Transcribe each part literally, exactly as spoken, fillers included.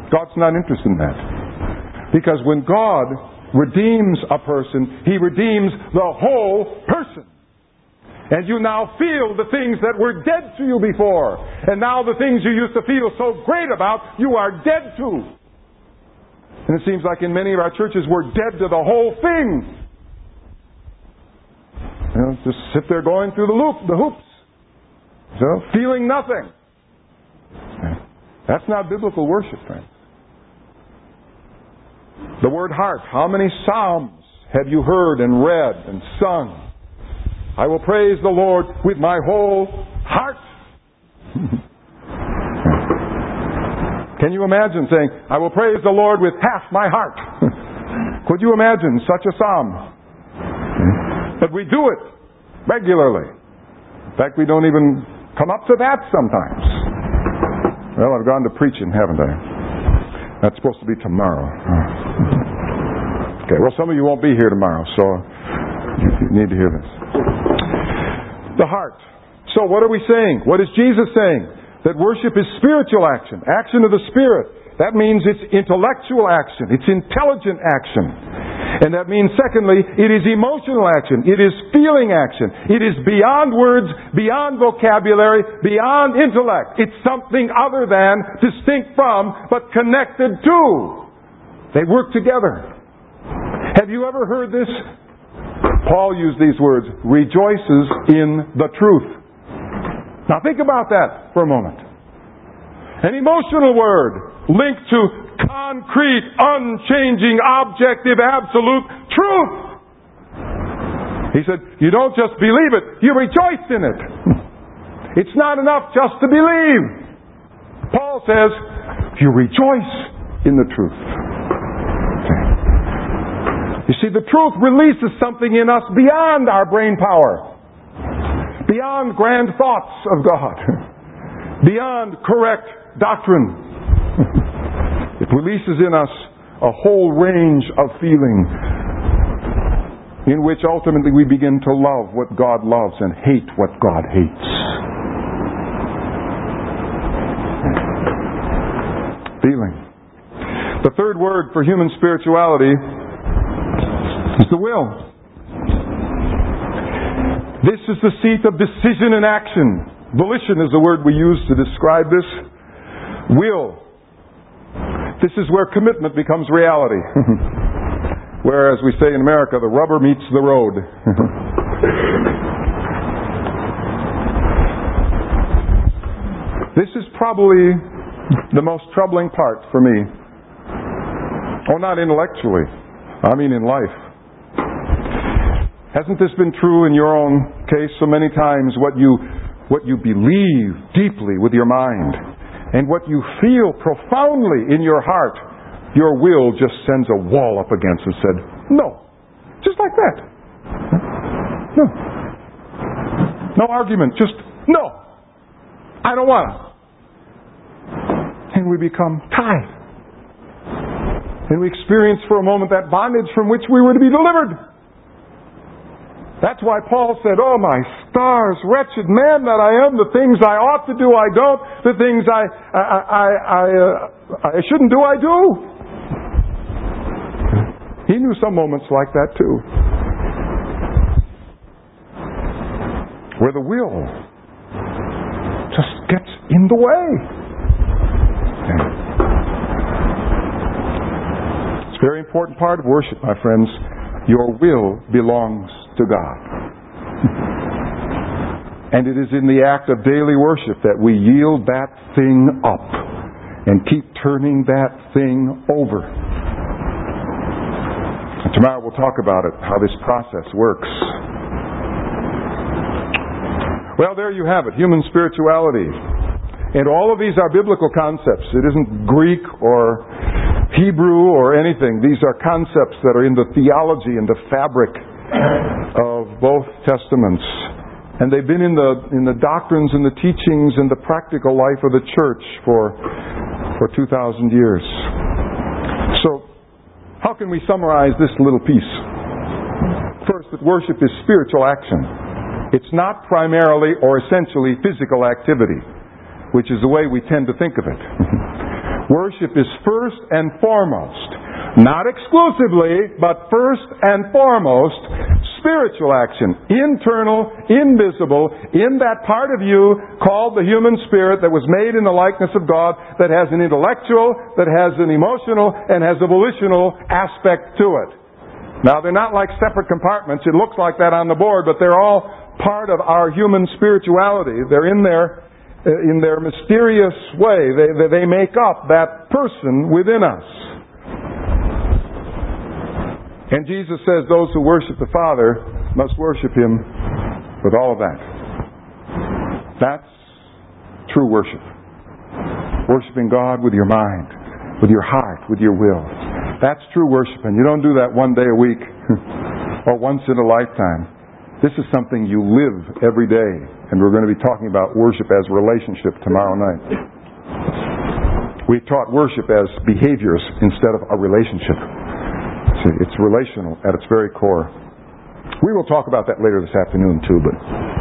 God's not interested in that. Because when God redeems a person, He redeems the whole person. And you now feel the things that were dead to you before. And now the things you used to feel so great about, you are dead to. And it seems like in many of our churches we're dead to the whole thing. You know, just sit there going through the loop, the hoops. So, feeling nothing. That's not biblical worship, friends. The word heart. How many psalms have you heard and read and sung? I will praise the Lord with my whole heart. Can you imagine saying, I will praise the Lord with half my heart? Could you imagine such a psalm? But we do it regularly. In fact, we don't even come up to that sometimes. Well, I've gone to preaching, haven't I? That's supposed to be tomorrow. Okay, well, some of you won't be here tomorrow, so you need to hear this. The heart. So what are we saying? What is Jesus saying? That worship is spiritual action, action of the Spirit. That means it's intellectual action, it's intelligent action. And that means, secondly, it is emotional action, it is feeling action. It is beyond words, beyond vocabulary, beyond intellect. It's something other than, distinct from, but connected to. They work together. Have you ever heard this? Paul used these words, rejoices in the truth. Now think about that for a moment. An emotional word linked to concrete, unchanging, objective, absolute truth. He said, you don't just believe it, you rejoice in it. It's not enough just to believe. Paul says, you rejoice in the truth. You see, the truth releases something in us beyond our brain power. Beyond grand thoughts of God. Beyond correct doctrine. It releases in us a whole range of feeling in which ultimately we begin to love what God loves and hate what God hates. Feeling. The third word for human spirituality is the will. This is the seat of decision and action. Volition is the word we use to describe this. Will. This is where commitment becomes reality. Where, as we say in America, the rubber meets the road. This is probably the most troubling part for me. Oh, not intellectually. I mean in life. Hasn't this been true in your own case so many times? What you, what you believe deeply with your mind and what you feel profoundly in your heart, your will just sends a wall up against and said, no. Just like that. No. No argument. Just, no. I don't want to. And we become tied. And we experience for a moment that bondage from which we were to be delivered. That's why Paul said, oh my stars, wretched man that I am, the things I ought to do I don't, the things I I, I, I, uh, I shouldn't do I do. He knew some moments like that too. Where the will just gets in the way. It's a very important part of worship, my friends. Your will belongs to God. And it is in the act of daily worship that we yield that thing up and keep turning that thing over. And tomorrow we'll talk about it, how this process works. Well, there you have it, human spirituality. And all of these are biblical concepts. It isn't Greek or Hebrew or anything. These are concepts that are in the theology and the fabric of both testaments. And they've been in the in the doctrines and the teachings and the practical life of the church for for two thousand years. So, how can we summarize this little piece? First, that worship is spiritual action. It's not primarily or essentially physical activity, which is the way we tend to think of it. Worship is first and foremost, not exclusively, but first and foremost, spiritual action. Internal, invisible, in that part of you called the human spirit that was made in the likeness of God, that has an intellectual, that has an emotional, and has a volitional aspect to it. Now, they're not like separate compartments. It looks like that on the board, but they're all part of our human spirituality. They're in there in their mysterious way. They, they make up that person within us. And Jesus says those who worship the Father must worship Him with all of that. That's true worship. Worshiping God with your mind, with your heart, with your will. That's true worship. And you don't do that one day a week or once in a lifetime. This is something you live every day. And we're going to be talking about worship as relationship tomorrow night. We taught worship as behaviors instead of a relationship. See, it's relational at its very core. We will talk about that later this afternoon too. But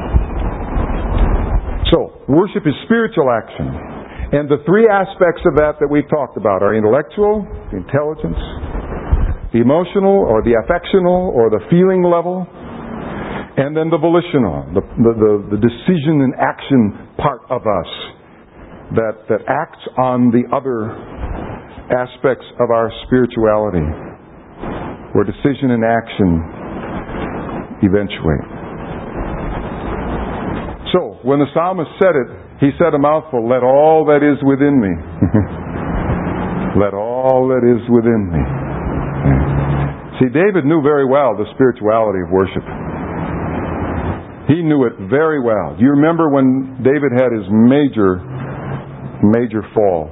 so, worship is spiritual action. And the three aspects of that that we've talked about are intellectual, the intelligence, the emotional or the affectional or the feeling level, and then the volitional, the, the, the, the decision and action part of us that, that acts on the other aspects of our spirituality, where decision and action eventuate. So, when the psalmist said it, he said a mouthful, "Let all that is within me." Let all that is within me. See, David knew very well the spirituality of worship. He knew it very well. Do you remember when David had his major, major fall?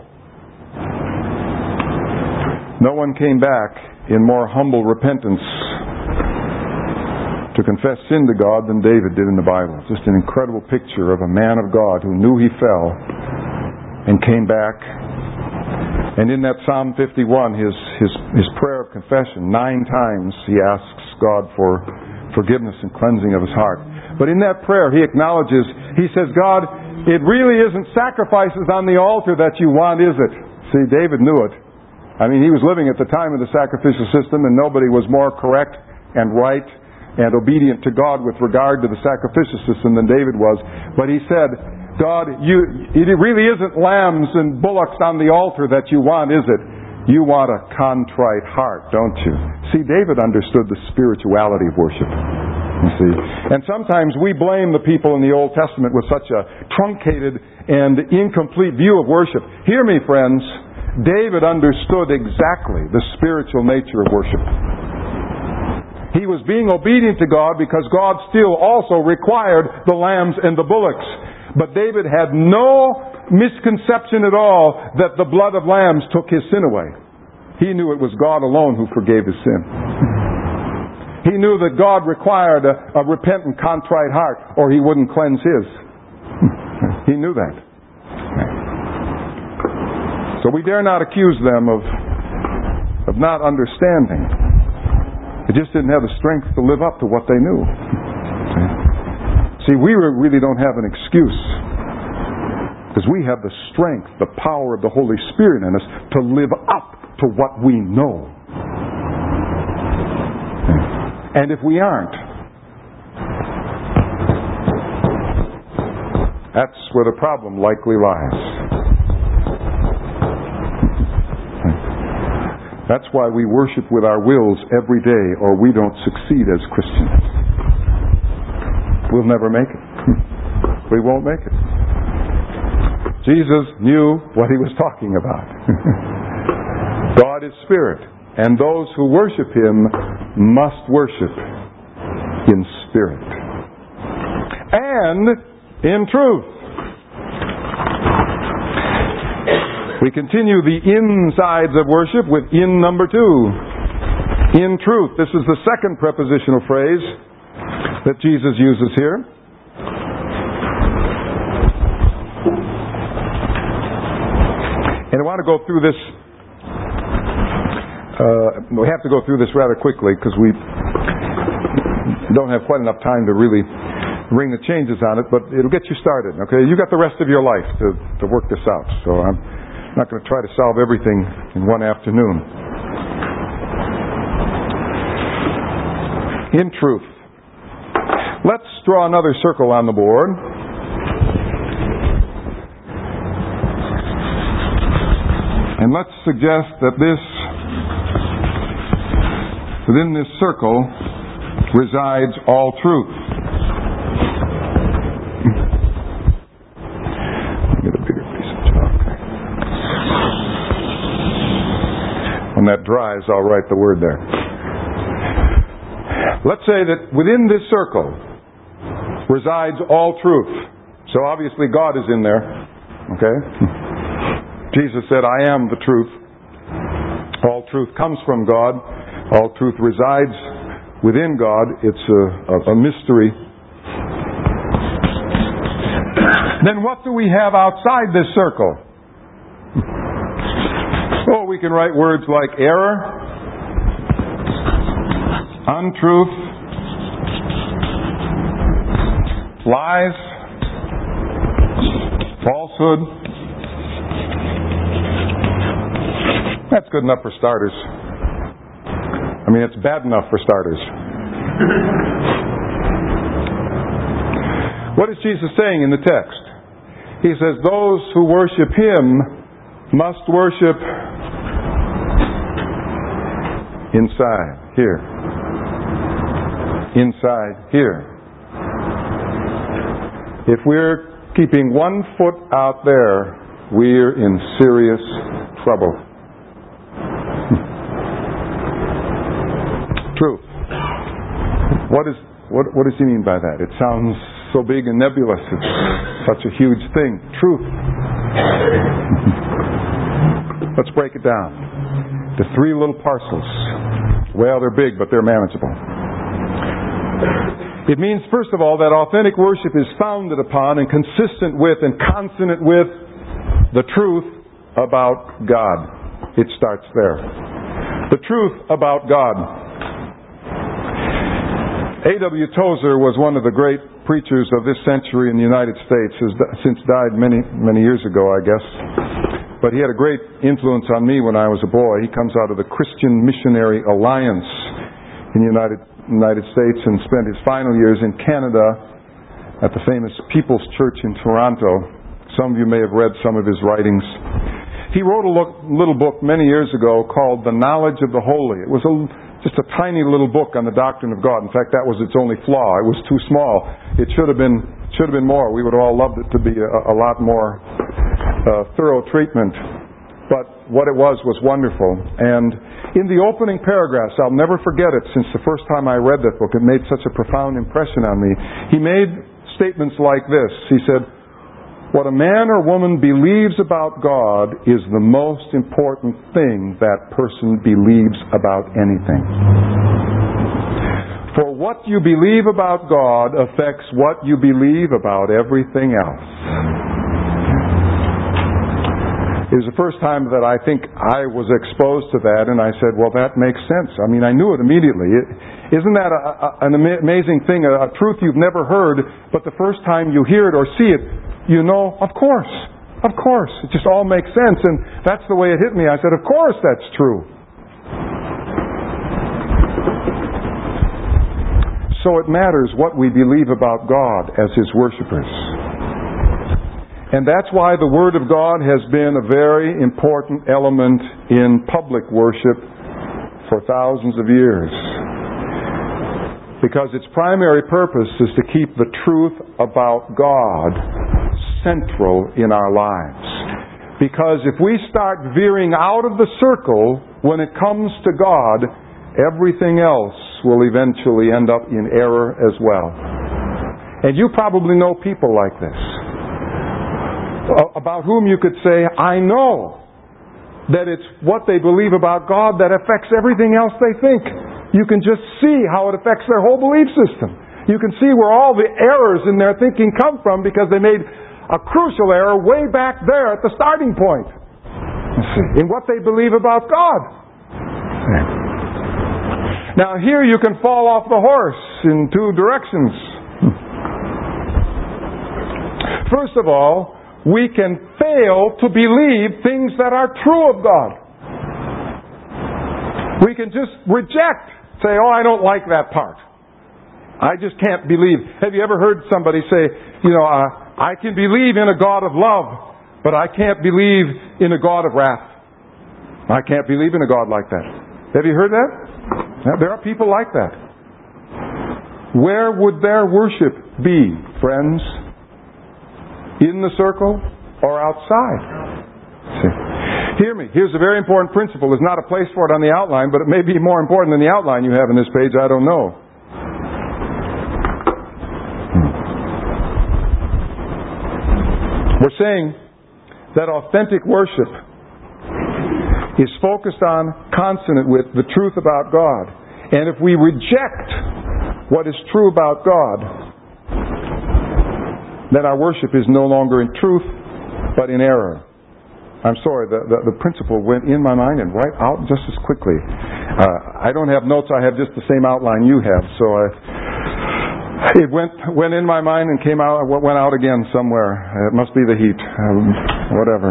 No one came back in more humble repentance to confess sin to God than David did in the Bible. Just an incredible picture of a man of God who knew he fell and came back. And in that Psalm fifty-one, his, his, his prayer of confession, nine times he asks God for forgiveness and cleansing of his heart. But in that prayer, he acknowledges, he says, God, it really isn't sacrifices on the altar that you want, is it? See, David knew it. I mean, he was living at the time of the sacrificial system, and nobody was more correct and right and obedient to God with regard to the sacrificial system than David was. But he said, God, you, it really isn't lambs and bullocks on the altar that you want, is it? You want a contrite heart, don't you? See, David understood the spirituality of worship. You see? And sometimes we blame the people in the Old Testament with such a truncated and incomplete view of worship. Hear me, friends. David understood exactly the spiritual nature of worship. He was being obedient to God because God still also required the lambs and the bullocks. But David had no misconception at all that the blood of lambs took his sin away. He knew it was God alone who forgave his sin. He knew that God required a, a repentant, contrite heart, or He wouldn't cleanse his. He knew that. So we dare not accuse them of, of not understanding. They just didn't have the strength to live up to what they knew. See, we really don't have an excuse, because we have the strength, the power of the Holy Spirit in us to live up to what we know. And if we aren't, that's where the problem likely lies. That's why we worship with our wills every day, or we don't succeed as Christians. We'll never make it. We won't make it. Jesus knew what He was talking about. God is Spirit, and those who worship Him must worship in spirit and in truth. We continue the insides of worship with in number two. In truth. This is the second prepositional phrase that Jesus uses here. And I want to go through this. Uh, we have to go through this rather quickly because we don't have quite enough time to really bring the changes on it, but it'll get you started. Okay, you got the rest of your life to, to work this out. So I'm I'm not going to try to solve everything in one afternoon. In truth. Let's draw another circle on the board. And let's suggest that this, within this circle, resides all truth. Get a bigger piece of chalk. When that dries, I'll write the word there. Let's say that within this circle resides all truth. So obviously God is in there. Okay? Jesus said, I am the truth. All truth comes from God. All truth resides within God. It's a, a, a mystery. Then what do we have outside this circle? Oh, we can write words like error, untruth, lies, falsehood. That's good enough for starters. I mean, it's bad enough for starters. What is Jesus saying in the text? He says, those who worship Him must worship inside here. Inside here. If we're keeping one foot out there, we're in serious trouble. Truth. What is what what does he mean by that? It sounds so big and nebulous. It's such a huge thing. Truth. Let's break it down to three little parcels. Well, they're big, but they're manageable. It means, first of all, that authentic worship is founded upon and consistent with and consonant with the truth about God. It starts there. The truth about God. A W Tozer was one of the great preachers of this century in the United States, has since died many, many years ago, I guess. But he had a great influence on me when I was a boy. He comes out of the Christian Missionary Alliance in the United, United States and spent his final years in Canada at the famous People's Church in Toronto. Some of you may have read some of his writings. He wrote a look, little book many years ago called The Knowledge of the Holy. It was a Just a tiny little book on the doctrine of God. In fact, that was its only flaw. It was too small. It should have been should have been more. We would have all loved it to be a, a lot more uh, thorough treatment. But what it was was wonderful. And in the opening paragraphs, I'll never forget it, since the first time I read that book, it made such a profound impression on me. He made statements like this. He said, what a man or woman believes about God is the most important thing that person believes about anything. For what you believe about God affects what you believe about everything else. It was the first time that I think I was exposed to that, and I said, well, that makes sense. I mean, I knew it immediately. It, isn't that a, a, an amazing thing, a, a truth you've never heard, but the first time you hear it or see it, you know, of course, of course. It just all makes sense. And that's the way it hit me. I said, of course that's true. So it matters what we believe about God as His worshipers. And that's why the Word of God has been a very important element in public worship for thousands of years. Because its primary purpose is to keep the truth about God central in our lives. Because if we start veering out of the circle when it comes to God, everything else will eventually end up in error as well. And you probably know people like this, about whom you could say, I know that it's what they believe about God that affects everything else they think. You can just see how it affects their whole belief system. You can see where all the errors in their thinking come from because they made a crucial error way back there at the starting point in what they believe about God. Now here you can fall off the horse in two directions. First of all, we can fail to believe things that are true of God. We can just reject, say, oh, I don't like that part. I just can't believe. Have you ever heard somebody say, you know, uh, I can believe in a God of love, but I can't believe in a God of wrath. I can't believe in a God like that. Have you heard that? There are people like that. Where would their worship be, friends? In the circle or outside? See. Hear me. Here's a very important principle. There's not a place for it on the outline, but it may be more important than the outline you have in this page. I don't know. We're saying that authentic worship is focused on, consonant with, the truth about God. And if we reject what is true about God, then our worship is no longer in truth, but in error. I'm sorry, the, the, the principle went in my mind and right out just as quickly. Uh, I don't have notes, I have just the same outline you have, so I... It went went in my mind and came out, went out again somewhere. It must be the heat. Um, whatever.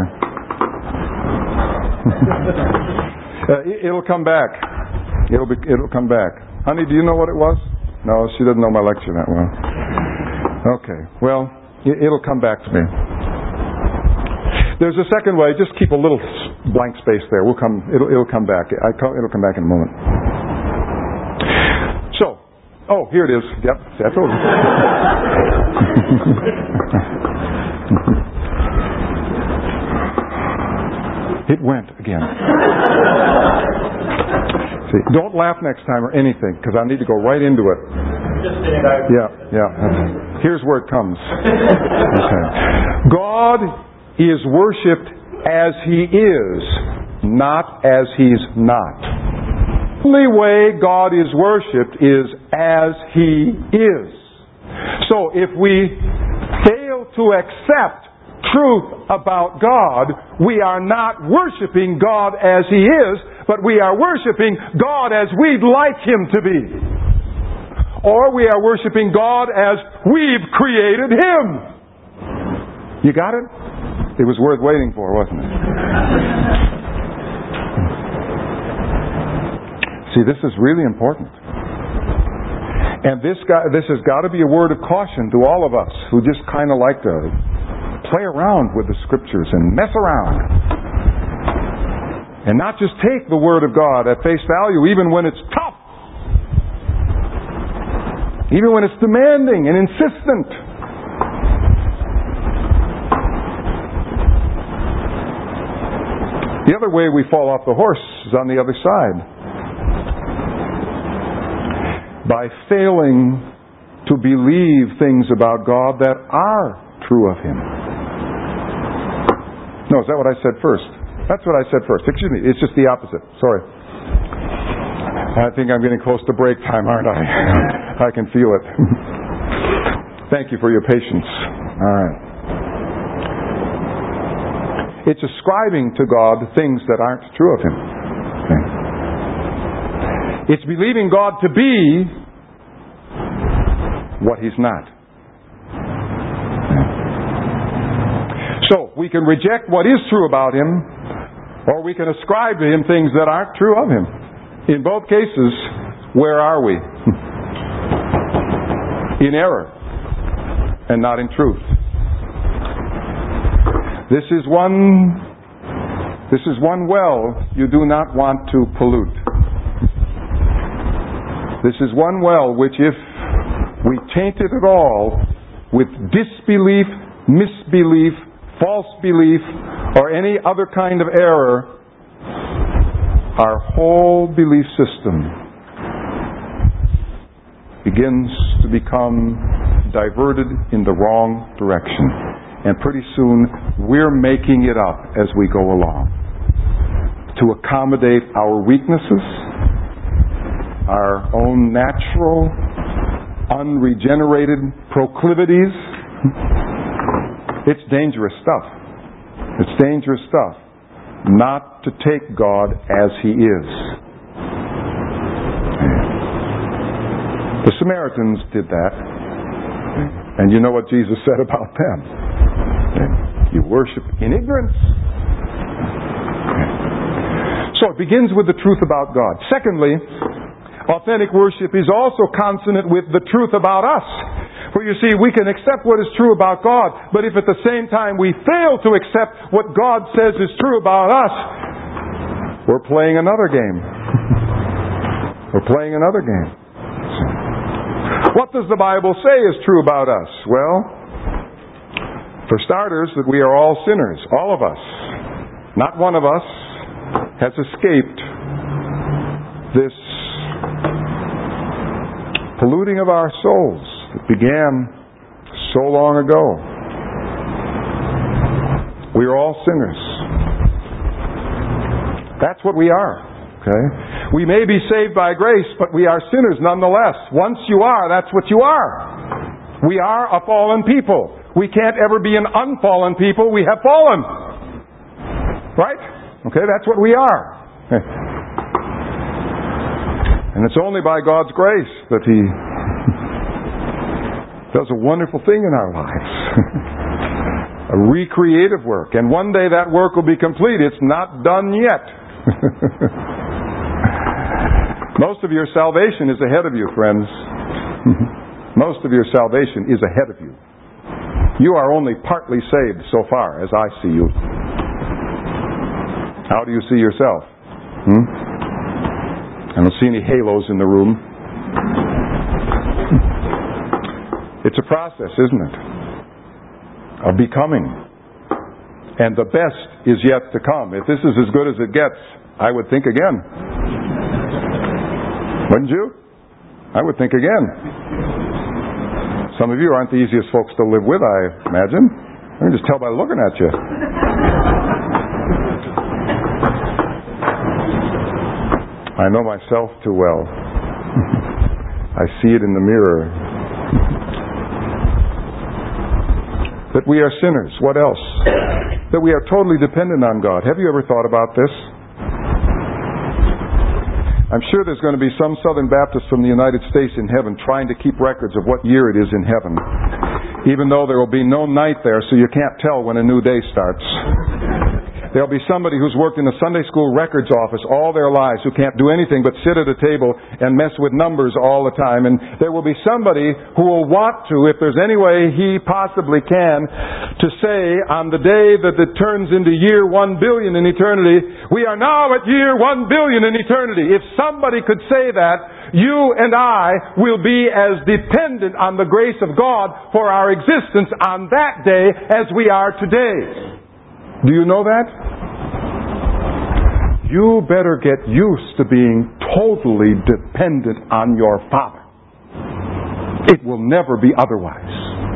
uh, it, it'll come back. It'll be. It'll come back. Honey, do you know what it was? No, she doesn't know my lecture that well. Okay. Well, it, it'll come back to me. There's a second way. Just keep a little blank space there. We'll come. It'll. It'll come back. I, it'll come back in a moment. So. Oh, here it is. Yep, that's over. It went again. See, don't laugh next time or anything, because I need to go right into it. Yeah, yeah. Here's where it comes. Okay. God is worshipped as He is, not as He's not. The only way God is worshipped is as He is. So if we fail to accept truth about God, we are not worshiping God as He is, but we are worshiping God as we'd like Him to be. Or we are worshiping God as we've created Him. You got it? It was worth waiting for, wasn't it? See, this is really important. And this got, this has got to be a word of caution to all of us who just kind of like to play around with the Scriptures and mess around. And not just take the Word of God at face value, even when it's tough. Even when it's demanding and insistent. The other way we fall off the horse is on the other side. By failing to believe things about God that are true of Him. No, is that what I said first? That's what I said first. Excuse me, it's just the opposite. Sorry. I think I'm getting close to break time, aren't I? I can feel it. Thank you for your patience. All right. It's ascribing to God things that aren't true of Him. Okay. It's believing God to be what He's not. So, we can reject what is true about Him, or we can ascribe to Him things that aren't true of Him. In both cases, where are we? In error, and not in truth. This is one, this is one well you do not want to pollute. This is one well which, if we taint it at all with disbelief, misbelief, false belief, or any other kind of error, our whole belief system begins to become diverted in the wrong direction. And pretty soon, we're making it up as we go along to accommodate our weaknesses, our own natural, unregenerated proclivities. It's dangerous stuff. It's dangerous stuff not to take God as He is. The Samaritans did that. And you know what Jesus said about them. You worship in ignorance. So it begins with the truth about God. Secondly, authentic worship is also consonant with the truth about us. For you see, we can accept what is true about God, but if at the same time we fail to accept what God says is true about us, we're playing another game. We're playing another game. What does the Bible say is true about us? Well, for starters, that we are all sinners, all of us. Not one of us has escaped this polluting of our souls that began so long ago. We are all sinners. That's what we are. Okay? We may be saved by grace, but we are sinners nonetheless. Once you are, that's what you are. We are a fallen people. We can't ever be an unfallen people. We have fallen. Right? Okay, that's what we are. And it's only by God's grace that He does a wonderful thing in our lives. A recreative work. And one day that work will be complete. It's not done yet. Most of your salvation is ahead of you, friends. Most of your salvation is ahead of you. You are only partly saved so far, as I see you. How do you see yourself? Hmm? I don't see any halos in the room. It's a process, isn't it? Of becoming. And the best is yet to come. If this is as good as it gets, I would think again. Wouldn't you? I would think again. Some of you aren't the easiest folks to live with, I imagine. I can just tell by looking at you. I know myself too well. I see it in the mirror. That we are sinners. What else? That we are totally dependent on God. Have you ever thought about this? I'm sure there's going to be some Southern Baptists from the United States in heaven trying to keep records of what year it is in heaven. Even though there will be no night there, so you can't tell when a new day starts. There'll be somebody who's worked in the Sunday school records office all their lives who can't do anything but sit at a table and mess with numbers all the time. And there will be somebody who will want to, if there's any way he possibly can, to say on the day that it turns into year one billion in eternity, we are now at year one billion in eternity. If somebody could say that, you and I will be as dependent on the grace of God for our existence on that day as we are today. Do you know that? You better get used to being totally dependent on your Father. It will never be otherwise.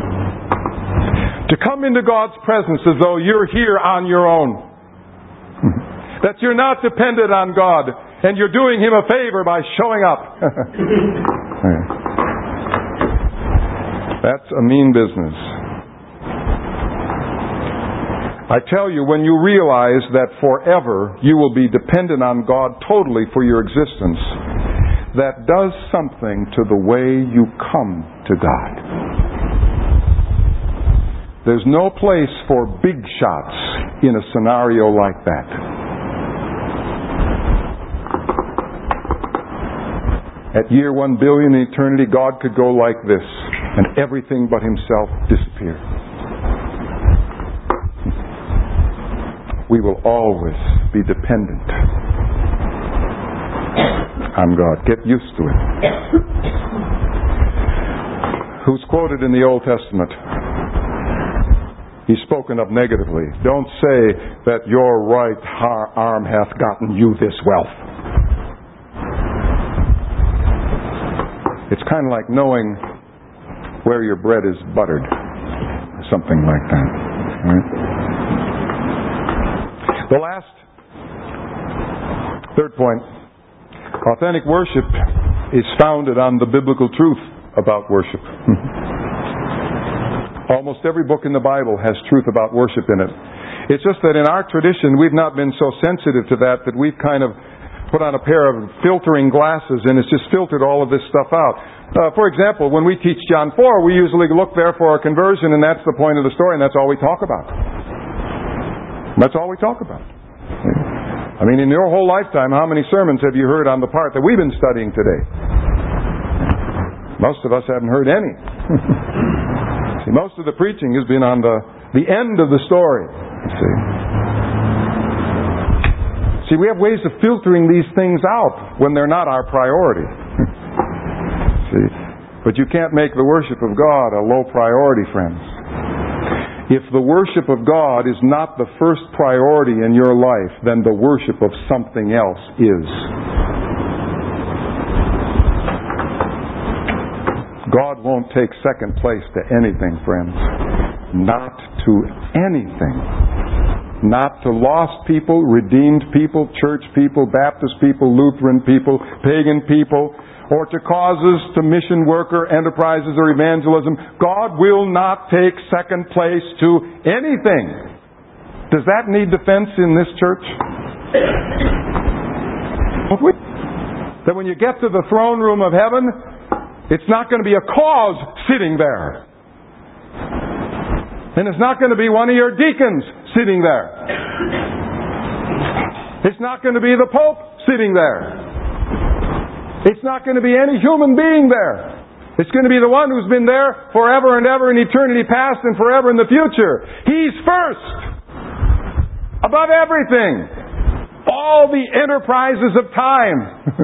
To come into God's presence as though you're here on your own. That you're not dependent on God and you're doing Him a favor by showing up. That's a mean business. I tell you, when you realize that forever you will be dependent on God totally for your existence, that does something to the way you come to God. There's no place for big shots in a scenario like that. At year one billion in eternity, God could go like this, and everything but Himself disappear. We will always be dependent on God. Get used to it. Who's quoted in the Old Testament? He's spoken of negatively. Don't say that your right arm hath gotten you this wealth. It's kind of like knowing where your bread is buttered. Something like that. Right? The last, third point, authentic worship is founded on the biblical truth about worship. Almost every book in the Bible has truth about worship in it. It's just that in our tradition we've not been so sensitive to that that we've kind of put on a pair of filtering glasses and it's just filtered all of this stuff out. Uh, for example, when we teach John four, we usually look there for a conversion and that's the point of the story and that's all we talk about. That's all we talk about. I mean, in your whole lifetime, how many sermons have you heard on the part that we've been studying today? Most of us haven't heard any. See, most of the preaching has been on the, the end of the story. See? See, we have ways of filtering these things out when they're not our priority. See? But you can't make the worship of God a low priority, friends. If the worship of God is not the first priority in your life, then the worship of something else is. God won't take second place to anything, friends. Not to anything. Not to lost people, redeemed people, church people, Baptist people, Lutheran people, pagan people, or to causes, to mission work or enterprises or evangelism. God will not take second place to anything. Does that need defense in this church? That when you get to the throne room of heaven, it's not going to be a cause sitting there. And it's not going to be one of your deacons sitting there. It's not going to be the Pope sitting there. It's not going to be any human being there. It's going to be the one who's been there forever and ever in eternity past and forever in the future. He's first. Above everything. All the enterprises of time.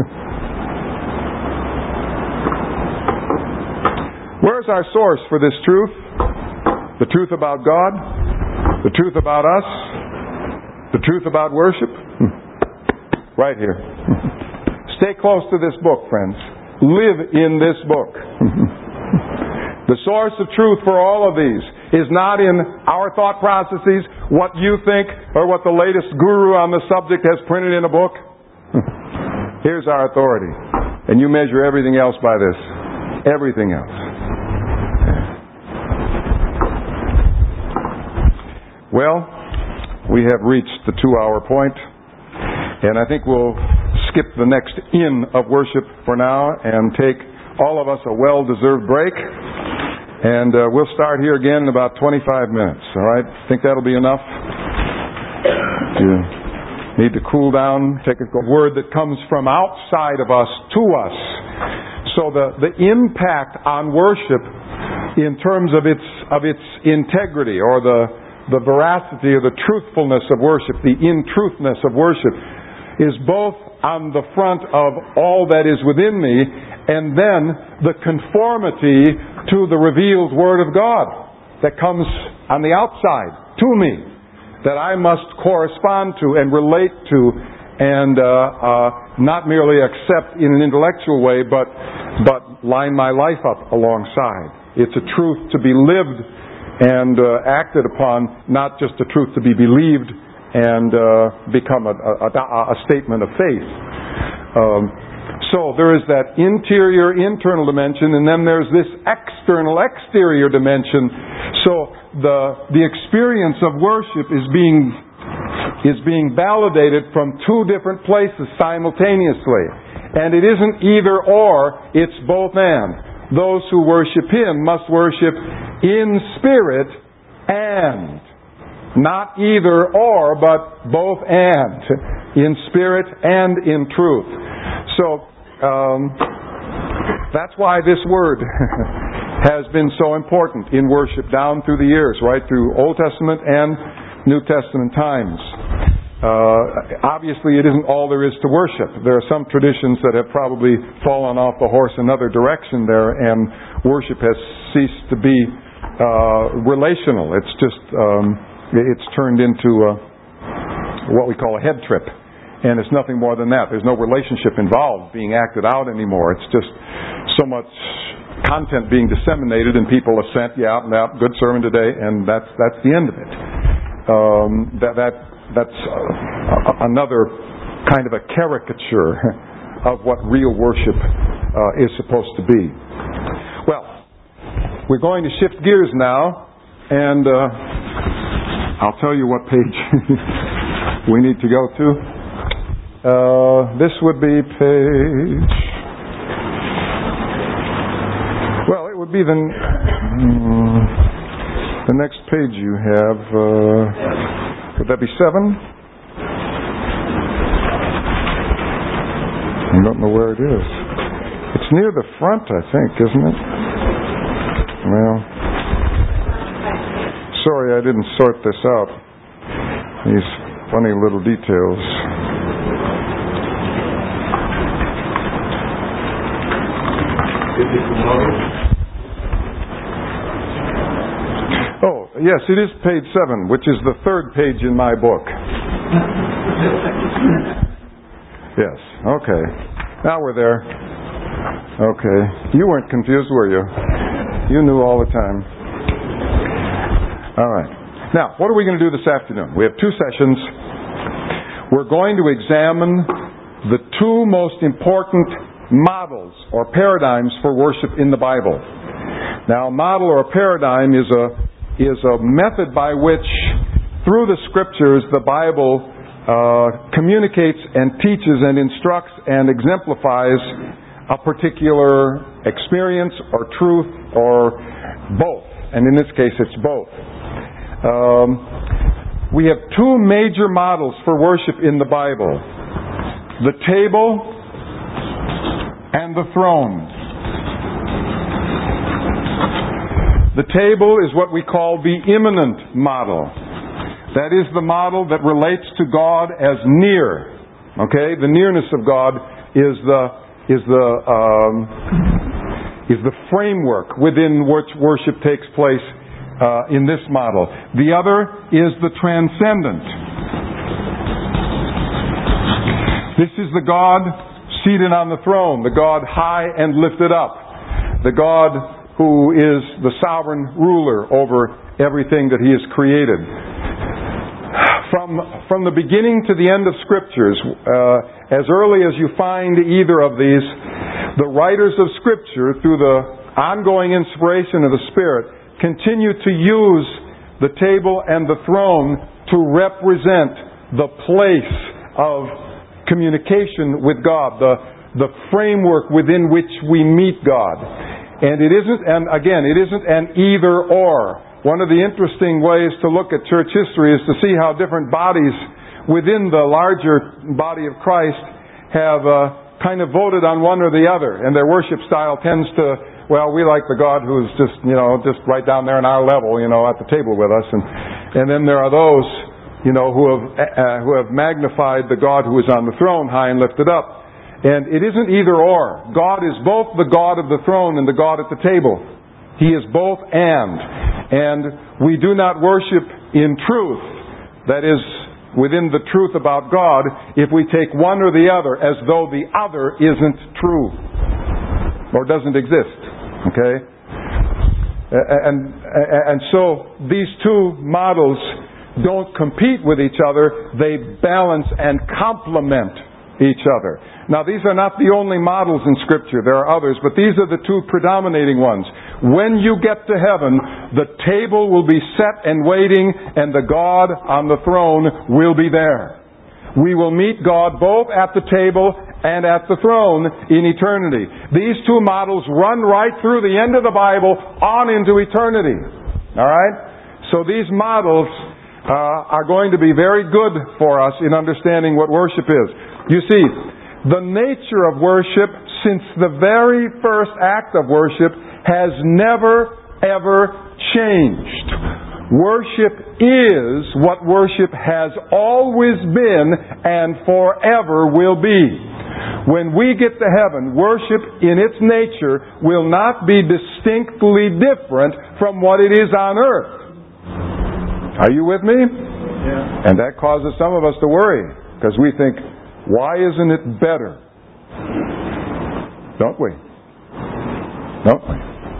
Where's our source for this truth? The truth about God? The truth about us? The truth about worship? Right here. Stay close to this book, friends. Live in this book. The source of truth for all of these is not in our thought processes, what you think, or what the latest guru on the subject has printed in a book. Here's our authority. And you measure everything else by this. Everything else. Well, we have reached the two-hour point, and I think we'll skip the next in of worship for now and take all of us a well-deserved break. And uh, we'll start here again in about twenty-five minutes. All right? Think that'll be enough? You need to cool down, take a word that comes from outside of us to us. So the, the impact on worship in terms of its of its integrity or the the veracity or the truthfulness of worship, the in-truthness of worship, is both on the front of all that is within me and then the conformity to the revealed Word of God that comes on the outside to me, that I must correspond to and relate to and uh, uh, not merely accept in an intellectual way, but, but line my life up alongside. It's a truth to be lived and uh, acted upon, not just a truth to be believed and uh, become a, a, a statement of faith. Um, so there is that interior, internal dimension, and then there's this external, exterior dimension. So the the experience of worship is being is being validated from two different places simultaneously, and it isn't either or; it's both and. Those who worship Him must worship in spirit and. Not either or, but both and. In spirit and in truth. So, um, that's why this word has been so important in worship down through the years, right through Old Testament and New Testament times. Uh, obviously, it isn't all there is to worship. There are some traditions that have probably fallen off the horse another direction there, and worship has ceased to be uh, relational. It's just um, it's turned into a, what we call a head trip, and it's nothing more than that. There's no relationship involved being acted out anymore. It's just so much content being disseminated, and people assent, yeah, yeah, good sermon today, and that's that's the end of it. Um, that that. That's uh, another kind of a caricature of what real worship uh, is supposed to be. Well, we're going to shift gears now, and uh, I'll tell you what page we need to go to. Uh, this would be page... Well, it would be the, um, the next page you have... Uh, Would that be seven? I don't know where it is. It's near the front, I think, isn't it? Well, sorry I didn't sort this out. These funny little details. Oh, yes, it is page seven, which is the third page in my book. Yes, okay. Now we're there. Okay. You weren't confused, were you? You knew all the time. All right. Now, what are we going to do this afternoon? We have two sessions. We're going to examine the two most important models or paradigms for worship in the Bible. Now, a model or a paradigm is a is a method by which, through the Scriptures, the Bible uh, communicates and teaches and instructs and exemplifies a particular experience or truth or both. And in this case, it's both. Um, we have two major models for worship in the Bible: the table and the throne. The table is what we call the immanent model. That is the model that relates to God as near. Okay, the nearness of God is the is the um, is the framework within which worship takes place uh, in this model. The other is the transcendent. This is the God seated on the throne, the God high and lifted up, the God who is the sovereign ruler over everything that He has created. From, from the beginning to the end of Scriptures, uh, as early as you find either of these, the writers of Scripture, through the ongoing inspiration of the Spirit, continue to use the table and the throne to represent the place of communication with God, the, the framework within which we meet God. And it isn't, and again, it isn't an either or. One of the interesting ways to look at church history is to see how different bodies within the larger body of Christ have uh, kind of voted on one or the other. And their worship style tends to, well, we like the God who's just, you know, just right down there on our level, you know, at the table with us. And, and then there are those, you know, who have, uh, who have magnified the God who is on the throne high and lifted up. And it isn't either or. God is both the God of the throne and the God at the table. He is both and. And we do not worship in truth, that is, within the truth about God, if we take one or the other as though the other isn't true or doesn't exist. Okay? And, and so these two models don't compete with each other. They balance and complement each other. Now, these are not the only models in Scripture. There are others, but these are the two predominating ones. When you get to heaven, the table will be set and waiting, and the God on the throne will be there. We will meet God both at the table and at the throne in eternity. These two models run right through the end of the Bible on into eternity. All right? So these models uh, are going to be very good for us in understanding what worship is. You see, the nature of worship since the very first act of worship has never, ever changed. Worship is what worship has always been and forever will be. When we get to heaven, worship in its nature will not be distinctly different from what it is on earth. Are you with me? Yeah. And that causes some of us to worry, because we think, why isn't it better? Don't we? Don't we?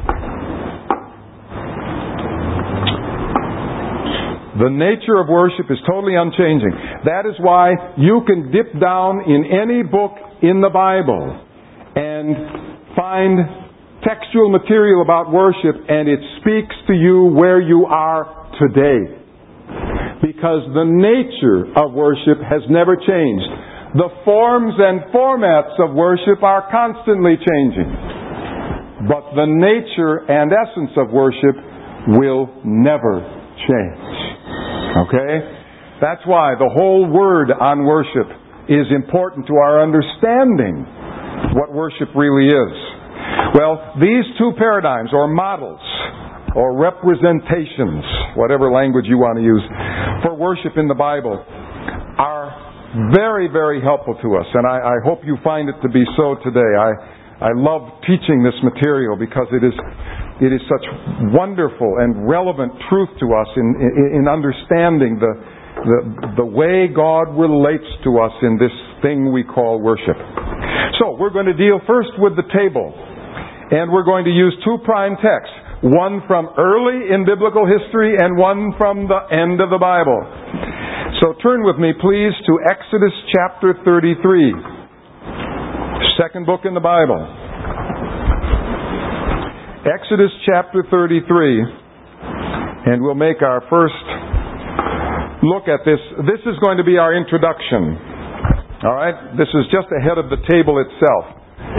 The nature of worship is totally unchanging. That is why you can dip down in any book in the Bible and find textual material about worship, and it speaks to you where you are today. Because the nature of worship has never changed. The forms and formats of worship are constantly changing. But the nature and essence of worship will never change. Okay? That's why the whole word on worship is important to our understanding what worship really is. Well, these two paradigms, or models, or representations, whatever language you want to use, for worship in the Bible, are very, very helpful to us. And I, I hope you find it to be so today. I, I love teaching this material because it is it is such wonderful and relevant truth to us in, in, in understanding the, the, the way God relates to us in this thing we call worship. So, we're going to deal first with the table. And we're going to use two prime texts. One from early in biblical history and one from the end of the Bible. So turn with me, please, to Exodus chapter thirty-three. Second book in the Bible. Exodus chapter thirty-three. And we'll make our first look at this. This is going to be our introduction. All right? This is just ahead of the table itself.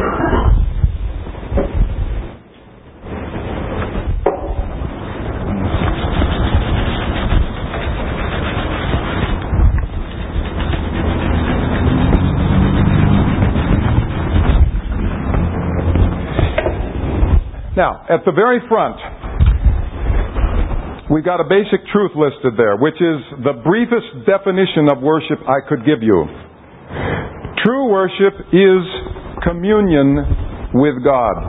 Now, at the very front, we've got a basic truth listed there, which is the briefest definition of worship I could give you. True worship is communion with God.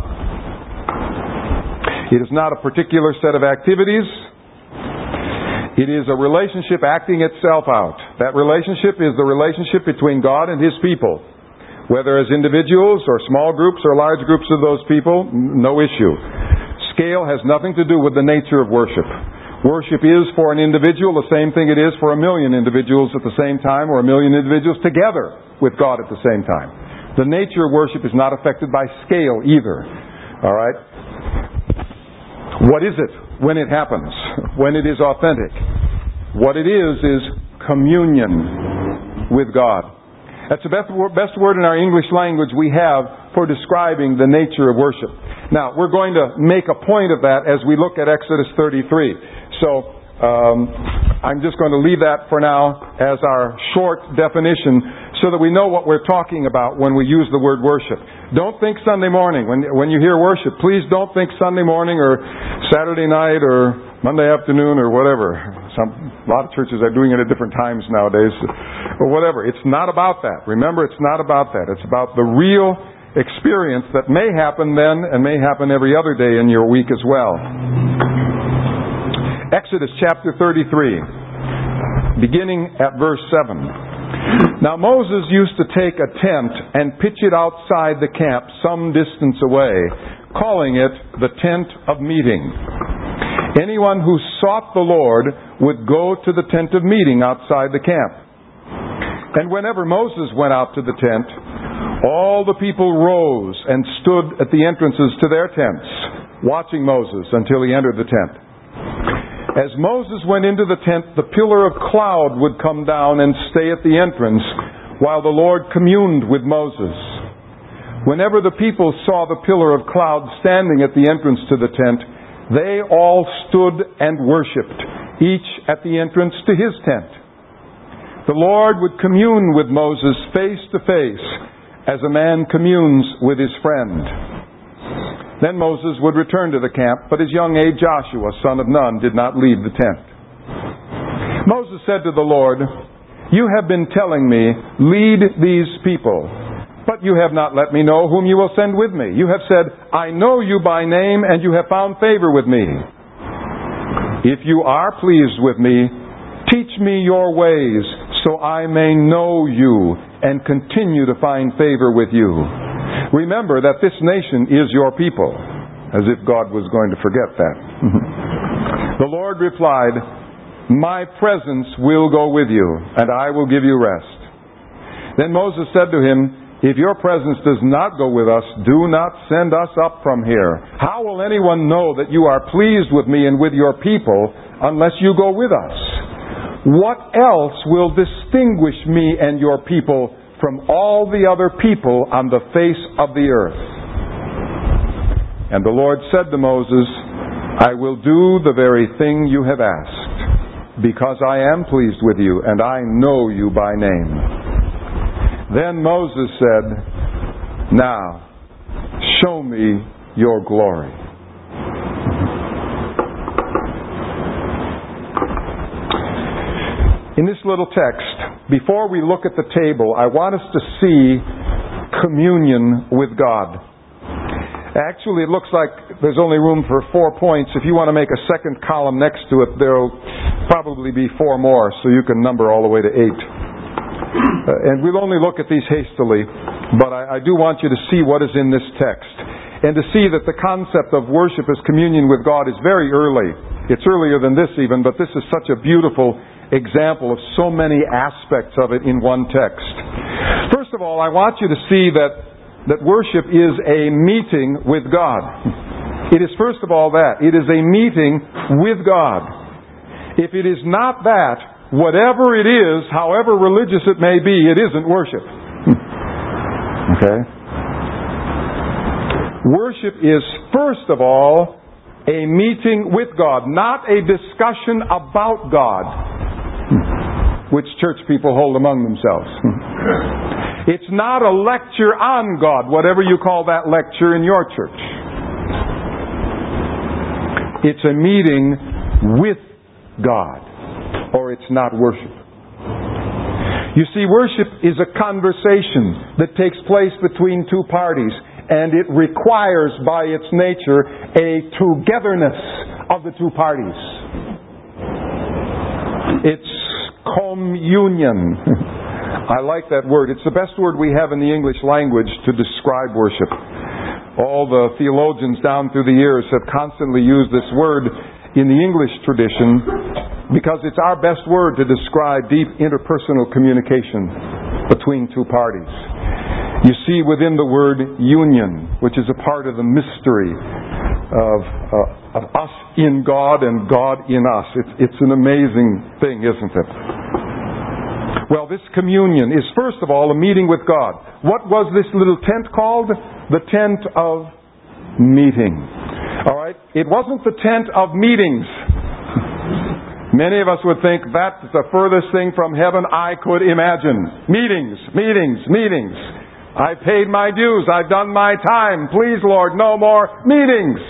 It is not a particular set of activities. It is a relationship acting itself out. That relationship is the relationship between God and His people. Whether as individuals or small groups or large groups of those people, no issue. Scale has nothing to do with the nature of worship. Worship is for an individual the same thing it is for a million individuals at the same time, or a million individuals together with God at the same time. The nature of worship is not affected by scale either. All right? What is it when it happens? When it is authentic? What it is is communion with God. That's the best, best word in our English language we have for describing the nature of worship. Now, we're going to make a point of that as we look at Exodus thirty-three. So, um, I'm just going to leave that for now as our short definition so that we know what we're talking about when we use the word worship. Don't think Sunday morning. When, when you hear worship, please don't think Sunday morning or Saturday night or Monday afternoon or whatever. Some, a lot of churches are doing it at different times nowadays. Or whatever. It's not about that. Remember, it's not about that. It's about the real experience that may happen then and may happen every other day in your week as well. Exodus chapter thirty-three, beginning at verse seven. Now Moses used to take a tent and pitch it outside the camp some distance away, calling it the tent of meeting. Anyone who sought the Lord would go to the tent of meeting outside the camp. And whenever Moses went out to the tent, all the people rose and stood at the entrances to their tents, watching Moses until he entered the tent. As Moses went into the tent, the pillar of cloud would come down and stay at the entrance while the Lord communed with Moses. Whenever the people saw the pillar of cloud standing at the entrance to the tent, they all stood and worshipped, each at the entrance to his tent. The Lord would commune with Moses face to face as a man communes with his friend. Then Moses would return to the camp, but his young aide Joshua, son of Nun, did not leave the tent. Moses said to the Lord, "You have been telling me, lead these people, but you have not let me know whom you will send with me. You have said, I know you by name, and you have found favor with me. If you are pleased with me, teach me your ways, so I may know you and continue to find favor with you. Remember that this nation is your people." As if God was going to forget that. The Lord replied, "My presence will go with you, and I will give you rest." Then Moses said to him, "If your presence does not go with us, do not send us up from here. How will anyone know that you are pleased with me and with your people unless you go with us? What else will distinguish me and your people from all the other people on the face of the earth?" And the Lord said to Moses, "I will do the very thing you have asked. because I am pleased with you, and I know you by name." Then Moses said, "Now, show me your glory." In this little text, before we look at the table, I want us to see communion with God. Actually, it looks like there's only room for four points. If you want to make a second column next to it, there'll probably be four more, so you can number all the way to eight. Uh, and we'll only look at these hastily, but I, I do want you to see what is in this text. And to see that the concept of worship as communion with God is very early. It's earlier than this even, but this is such a beautiful example of so many aspects of it in one text. First of all, I want you to see that, that worship is a meeting with God. It is first of all that. It is a meeting with God. If it is not that, whatever it is, however religious it may be, it isn't worship. Okay? Worship is first of all a meeting with God, not a discussion about God, which church people hold among themselves. It's not a lecture on God, whatever you call that lecture in your church. It's a meeting with God, or it's not worship. You see, worship is a conversation that takes place between two parties, and it requires by its nature a togetherness of the two parties. It's communion. I like that word. It's the best word we have in the English language to describe worship. All the theologians down through the years have constantly used this word in the English tradition because it's our best word to describe deep interpersonal communication between two parties. You see within the word union, which is a part of the mystery of, uh, of us in God and God in us. It's, it's an amazing thing, isn't it? Well, this communion is first of all a meeting with God. What was this little tent called? The tent of meeting. All right? It wasn't the tent of meetings. Many of us would think that's the furthest thing from heaven I could imagine. Meetings, meetings, meetings. I've paid my dues. I've done my time. Please, Lord, no more meetings.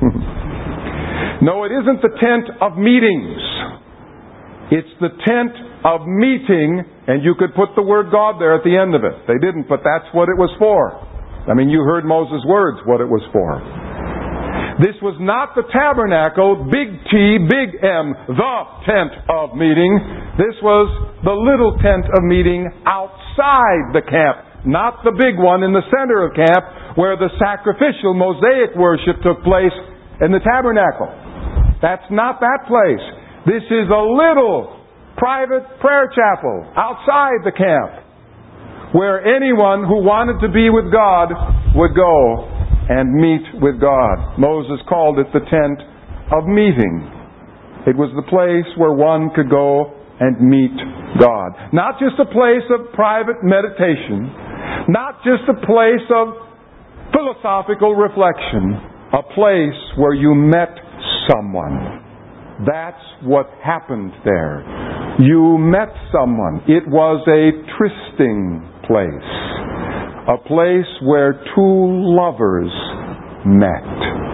No, it isn't the tent of meetings. It's the tent of meeting, and you could put the word God there at the end of it. They didn't, but that's what it was for. I mean, you heard Moses' words, what it was for. This was not the tabernacle, big T, big M, the tent of meeting. This was the little tent of meeting outside the camp. Not the big one in the center of camp where the sacrificial Mosaic worship took place in the tabernacle. That's not that place. This is a little private prayer chapel outside the camp where anyone who wanted to be with God would go and meet with God. Moses called it the tent of meeting. It was the place where one could go and meet God. Not just a place of private meditation, not just a place of philosophical reflection, a place where you met someone. That's what happened there. You met someone. It was a trysting place. A place where two lovers met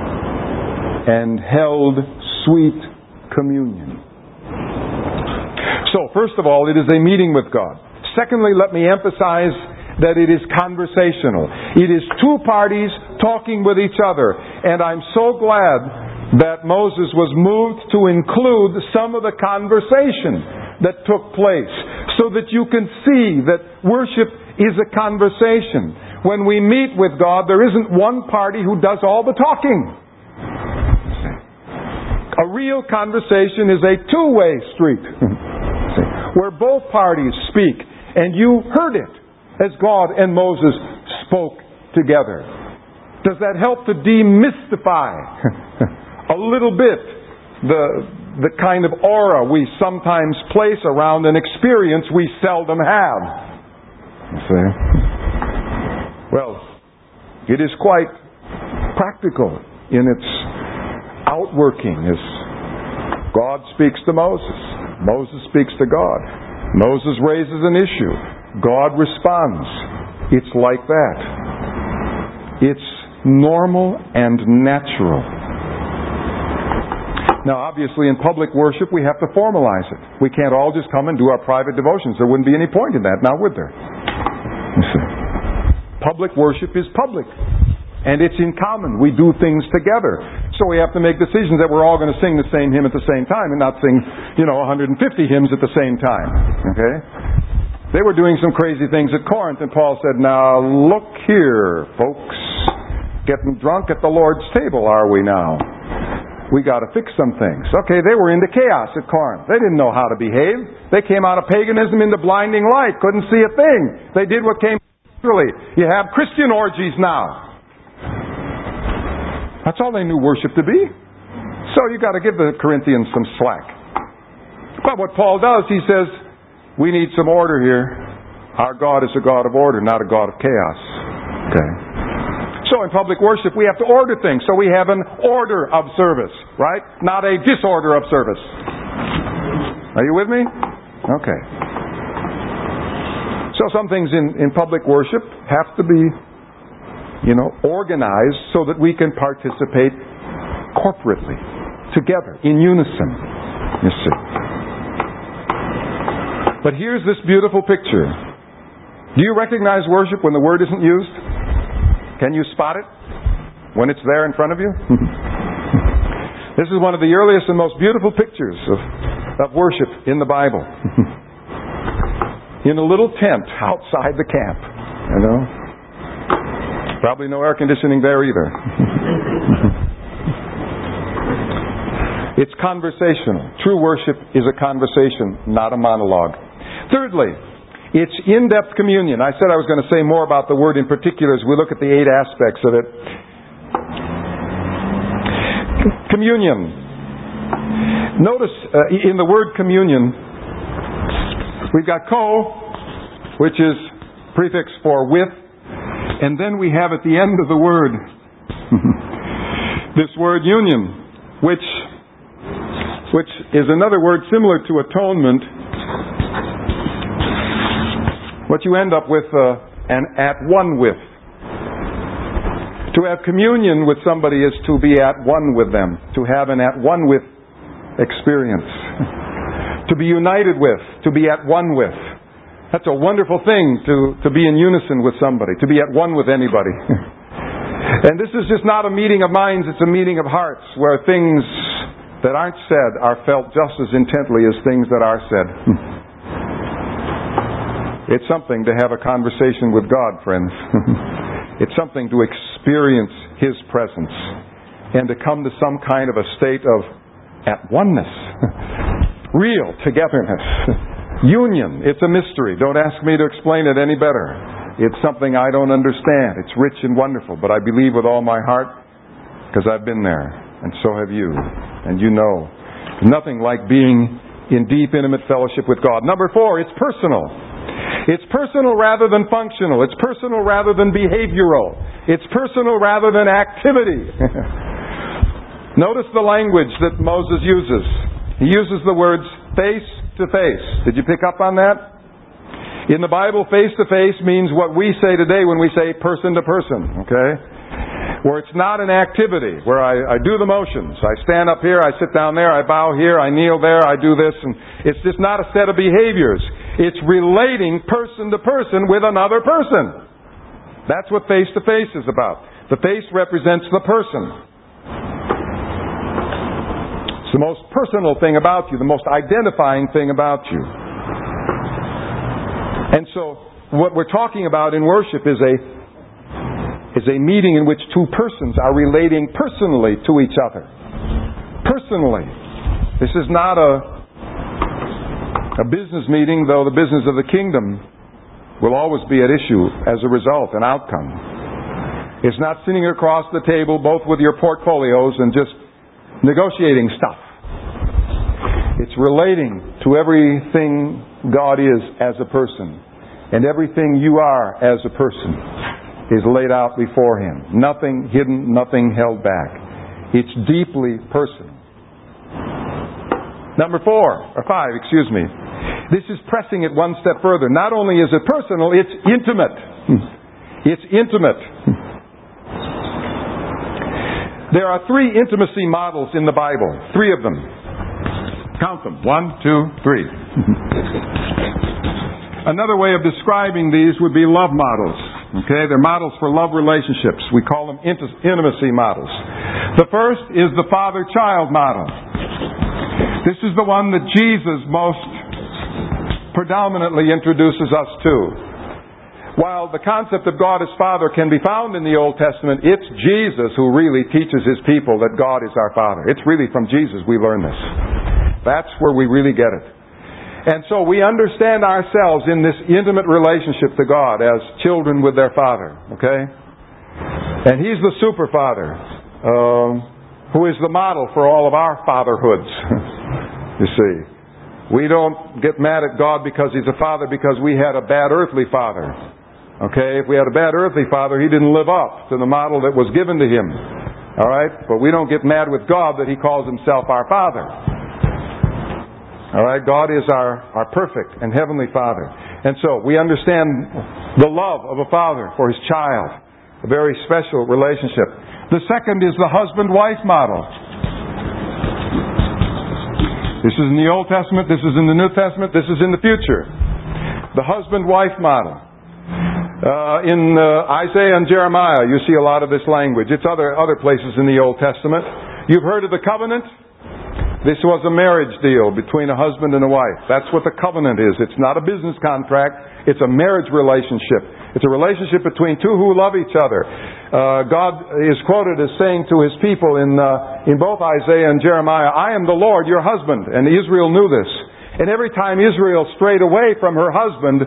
and held sweet communion. So, first of all, it is a meeting with God. Secondly, let me emphasize that it is conversational. It is two parties talking with each other. And I'm so glad that Moses was moved to include some of the conversation that took place so that you can see that worship is a conversation. When we meet with God, there isn't one party who does all the talking. A real conversation is a two-way street where both parties speak, and you heard it as God and Moses spoke together. Does that help to demystify a little bit the, the kind of aura we sometimes place around an experience we seldom have? You see? Well, it is quite practical in its outworking as God speaks to Moses. Moses speaks to God. Moses raises an issue. God responds. It's like that. It's normal and natural. Now, obviously, in public worship, we have to formalize it. We can't all just come and do our private devotions. There wouldn't be any point in that, now would there? You see. Public worship is public. And it's in common. We do things together. So we have to make decisions that we're all going to sing the same hymn at the same time and not sing, you know, one hundred fifty hymns at the same time. Okay? They were doing some crazy things at Corinth, and Paul said, now look here, folks. Getting drunk at the Lord's table, are we now? We got to fix some things. Okay, they were into chaos at Corinth. They didn't know how to behave. They came out of paganism into blinding light. Couldn't see a thing. They did what came naturally. You have Christian orgies now. That's all they knew worship to be. So you got to give the Corinthians some slack. But what Paul does, he says, we need some order here. Our God is a God of order, not a God of chaos. Okay. So in public worship, we have to order things. So we have an order of service, right? Not a disorder of service. Are you with me? Okay. So some things in, in public worship have to be, you know, organized so that we can participate corporately, together, in unison. You see. But here's this beautiful picture. Do you recognize worship when the word isn't used? Can you spot it when it's there in front of you? This is one of the earliest and most beautiful pictures of, of worship in the Bible. In a little tent outside the camp, you know. Probably no air conditioning there either. It's conversational. True worship is a conversation, not a monologue. Thirdly, it's in-depth communion. I said I was going to say more about the word in particular as we look at the eight aspects of it. Communion. Notice uh, in the word communion, we've got co, which is prefix for with, and then we have at the end of the word this word union, which which is another word similar to atonement. What you end up with, uh, an at one with. To have communion with somebody is to be at one with them. To have an at one with experience. To be united with. To be at one with. That's a wonderful thing to, to be in unison with somebody. To be at one with anybody. And this is just not a meeting of minds, it's a meeting of hearts where things that aren't said are felt just as intently as things that are said. It's something to have a conversation with God, friends. It's something to experience His presence and to come to some kind of a state of at oneness, real togetherness, union. It's a mystery. Don't ask me to explain it any better. It's something I don't understand. It's rich and wonderful, but I believe with all my heart because I've been there, and so have you, and you know. Nothing like being in deep, intimate fellowship with God. Number four, it's personal. It's personal rather than functional. It's personal rather than behavioral. It's personal rather than activity. Notice the language that Moses uses. He uses the words face to face. Did you pick up on that? In the Bible, face to face means what we say today when we say person to person. Okay? Where it's not an activity, where I, I do the motions. I stand up here, I sit down there, I bow here, I kneel there, I do this. And it's just not a set of behaviors. It's relating person to person with another person. That's what face to face is about. The face represents the person. It's the most personal thing about you, the most identifying thing about you. And so, what we're talking about in worship is a is a meeting in which two persons are relating personally to each other. Personally. This is not a A business meeting, though the business of the kingdom will always be at issue as a result, an outcome. It's not sitting across the table both with your portfolios and just negotiating stuff. It's relating to everything God is as a person. And everything you are as a person is laid out before Him. Nothing hidden, nothing held back. It's deeply personal. Number four, or five, excuse me. This is pressing it one step further. Not only is it personal, it's intimate. It's intimate. There are three intimacy models in the Bible. Three of them. Count them. One, two, three. Another way of describing these would be love models. Okay, they're models for love relationships. We call them intimacy models. The first is the father-child model. This is the one that Jesus most predominantly introduces us to. While the concept of God as Father can be found in the Old Testament, it's Jesus who really teaches His people that God is our Father. It's really from Jesus we learn this. That's where we really get it. And so we understand ourselves in this intimate relationship to God as children with their Father. Okay? And He's the super Father, um, who is the model for all of our fatherhoods. You see. We don't get mad at God because He's a Father because we had a bad earthly father. Okay? If we had a bad earthly father, He didn't live up to the model that was given to Him. Alright? But we don't get mad with God that He calls Himself our Father. Alright, God is our, our perfect and heavenly Father. And so, we understand the love of a father for his child. A very special relationship. The second is the husband-wife model. This is in the Old Testament, this is in the New Testament, this is in the future. The husband-wife model. Uh, in uh, Isaiah and Jeremiah, you see a lot of this language. It's other, other places in the Old Testament. You've heard of the covenant? This was a marriage deal between a husband and a wife. That's what the covenant is. It's not a business contract. It's a marriage relationship. It's a relationship between two who love each other. Uh, God is quoted as saying to His people in uh, in both Isaiah and Jeremiah, I am the Lord, your husband. And Israel knew this. And every time Israel strayed away from her husband,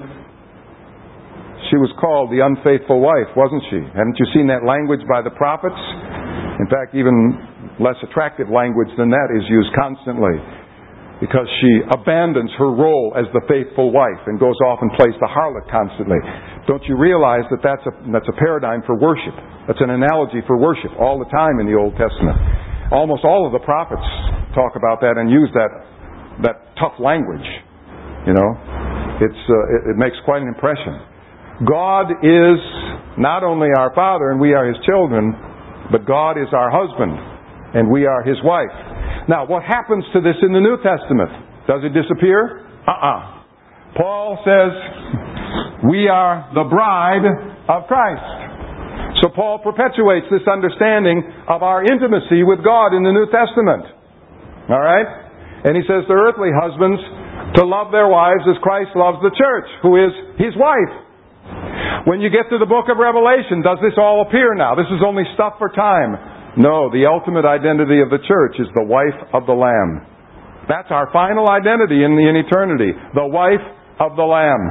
she was called the unfaithful wife, wasn't she? Haven't you seen that language by the prophets? In fact, even less attractive language than that is used constantly, because she abandons her role as the faithful wife and goes off and plays the harlot constantly. Don't you realize that that's a, that's a paradigm for worship? That's an analogy for worship all the time in the Old Testament. Almost all of the prophets talk about that and use that that tough language. You know, it's uh, it, it makes quite an impression. God is not only our Father and we are His children, but God is our husband. And we are His wife. Now, what happens to this in the New Testament? Does it disappear? Uh-uh. Paul says, we are the bride of Christ. So Paul perpetuates this understanding of our intimacy with God in the New Testament. Alright? And he says to earthly husbands to love their wives as Christ loves the church, who is His wife. When you get to the book of Revelation, does this all appear now? This is only stuff for time. No, the ultimate identity of the church is the wife of the Lamb. That's our final identity in, the, in eternity. The wife of the Lamb.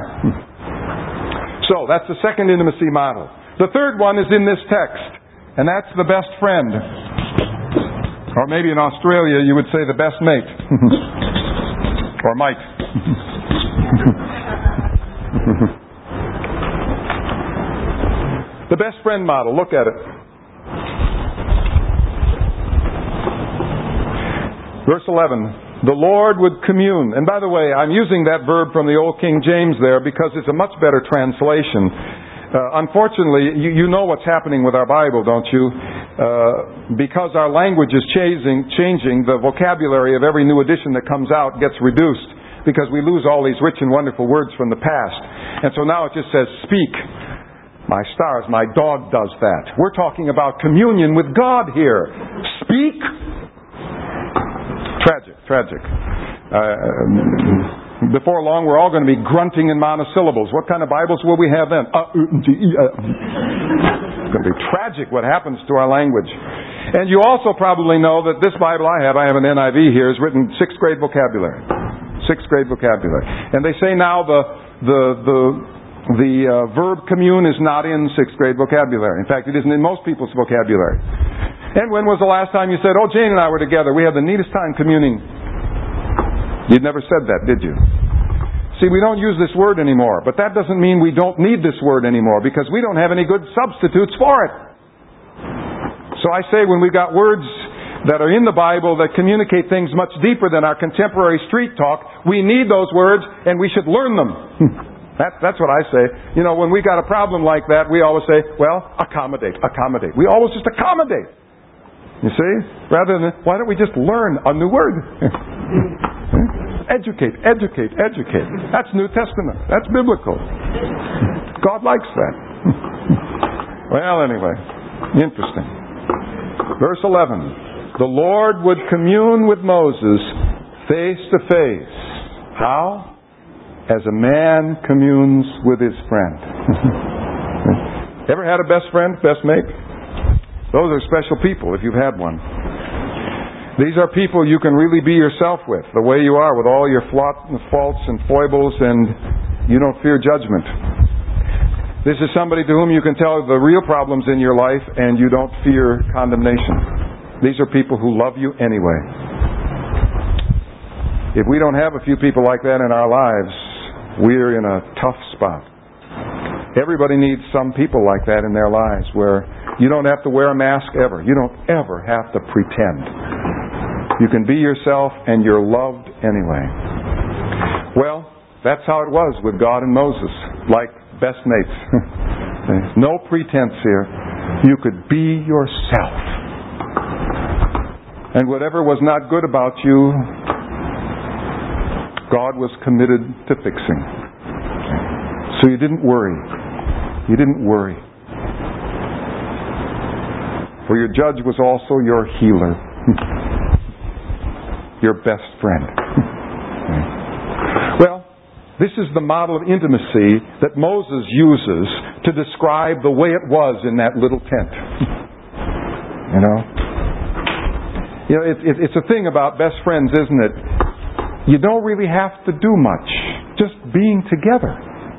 So, that's the second intimacy model. The third one is in this text, and that's the best friend. Or maybe in Australia you would say the best mate. Or might. The best friend model, look at it. Verse eleven, the Lord would commune. And by the way, I'm using that verb from the Old King James there because it's a much better translation. Uh, unfortunately, you, you know what's happening with our Bible, don't you? Uh, because our language is changing, changing, the vocabulary of every new edition that comes out gets reduced because we lose all these rich and wonderful words from the past. And so now it just says, speak. My stars, my dog does that. We're talking about communion with God here. Speak. Tragic, tragic. Uh, before long, we're all going to be grunting in monosyllables. What kind of Bibles will we have then? Uh, uh, it's going to be tragic what happens to our language. And you also probably know that this Bible I have, I have an N I V here, is written sixth grade vocabulary. Sixth grade vocabulary. And they say now the the the the uh, verb commune is not in sixth grade vocabulary. In fact, it isn't in most people's vocabulary. And when was the last time you said, oh, Jane and I were together, we had the neatest time communing? You'd never said that, did you? See, we don't use this word anymore, but that doesn't mean we don't need this word anymore, because we don't have any good substitutes for it. So I say when we've got words that are in the Bible that communicate things much deeper than our contemporary street talk. We need those words, and we should learn them. That, that's what I say. You know, when we got a problem like that, we always say, well, accommodate, accommodate. We always just accommodate. You see? Rather than, why don't we just learn a new word? Educate, educate, educate. That's New Testament. That's biblical. God likes that. Well, anyway, interesting. Verse eleven. The Lord would commune with Moses face to face. How? As a man communes with his friend. Ever had a best friend, best mate? Those are special people if you've had one. These are people you can really be yourself with, the way you are, with all your faults and foibles, and you don't fear judgment. This is somebody to whom you can tell the real problems in your life, and you don't fear condemnation. These are people who love you anyway. If we don't have a few people like that in our lives, we're in a tough spot. Everybody needs some people like that in their lives, where you don't have to wear a mask ever. You don't ever have to pretend. You can be yourself, and you're loved anyway. Well, that's how it was with God and Moses, like best mates. No pretense here. You could be yourself. And whatever was not good about you, God was committed to fixing. So you didn't worry. You didn't worry. For your judge was also your healer. Your best friend. Well, this is the model of intimacy that Moses uses to describe the way it was in that little tent. You know? You know, it, it, it's a thing about best friends, isn't it? You don't really have to do much. Just being together.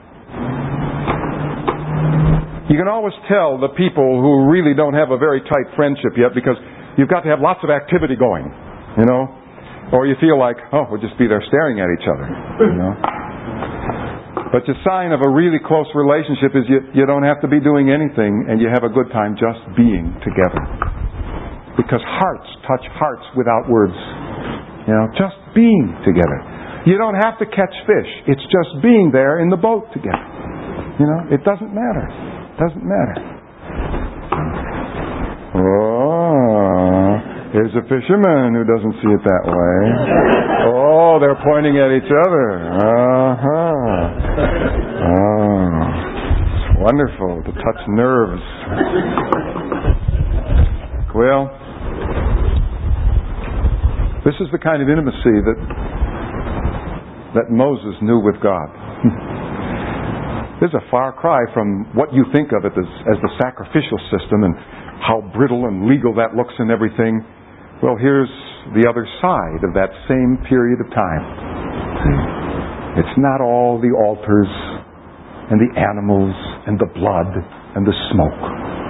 You can always tell the people who really don't have a very tight friendship yet, because you've got to have lots of activity going, you know? Or you feel like, oh, we'll just be there staring at each other, you know? But the sign of a really close relationship is you, you don't have to be doing anything, and you have a good time just being together. Because hearts touch hearts without words. You know, just being together. You don't have to catch fish. It's just being there in the boat together. You know, it doesn't matter. It doesn't matter. Oh, here's a fisherman who doesn't see it that way. Oh, they're pointing at each other. Uh-huh. Oh, it's wonderful to touch nerves. Well, this is the kind of intimacy that that Moses knew with God. There's a far cry from what you think of it as, as the sacrificial system and how brittle and legal that looks and everything. Well, here's the other side of that same period of time. It's not all the altars and the animals and the blood and the smoke.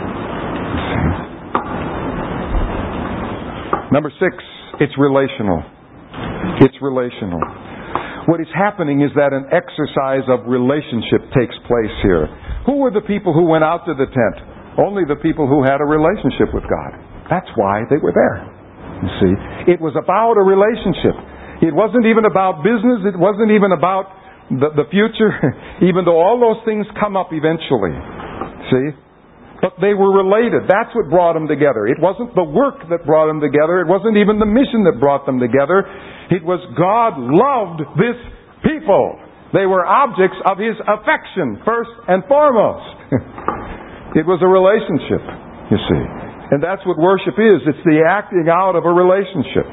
Number six, it's relational. It's relational. What is happening is that an exercise of relationship takes place here. Who were the people who went out to the tent? Only the people who had a relationship with God. That's why they were there. You see, it was about a relationship. It wasn't even about business. It wasn't even about the, the future, even though all those things come up eventually. See? But they were related. That's what brought them together. It wasn't the work that brought them together. It wasn't even the mission that brought them together. It was God loved this people. They were objects of His affection, first and foremost. It was a relationship, you see. And that's what worship is. It's the acting out of a relationship.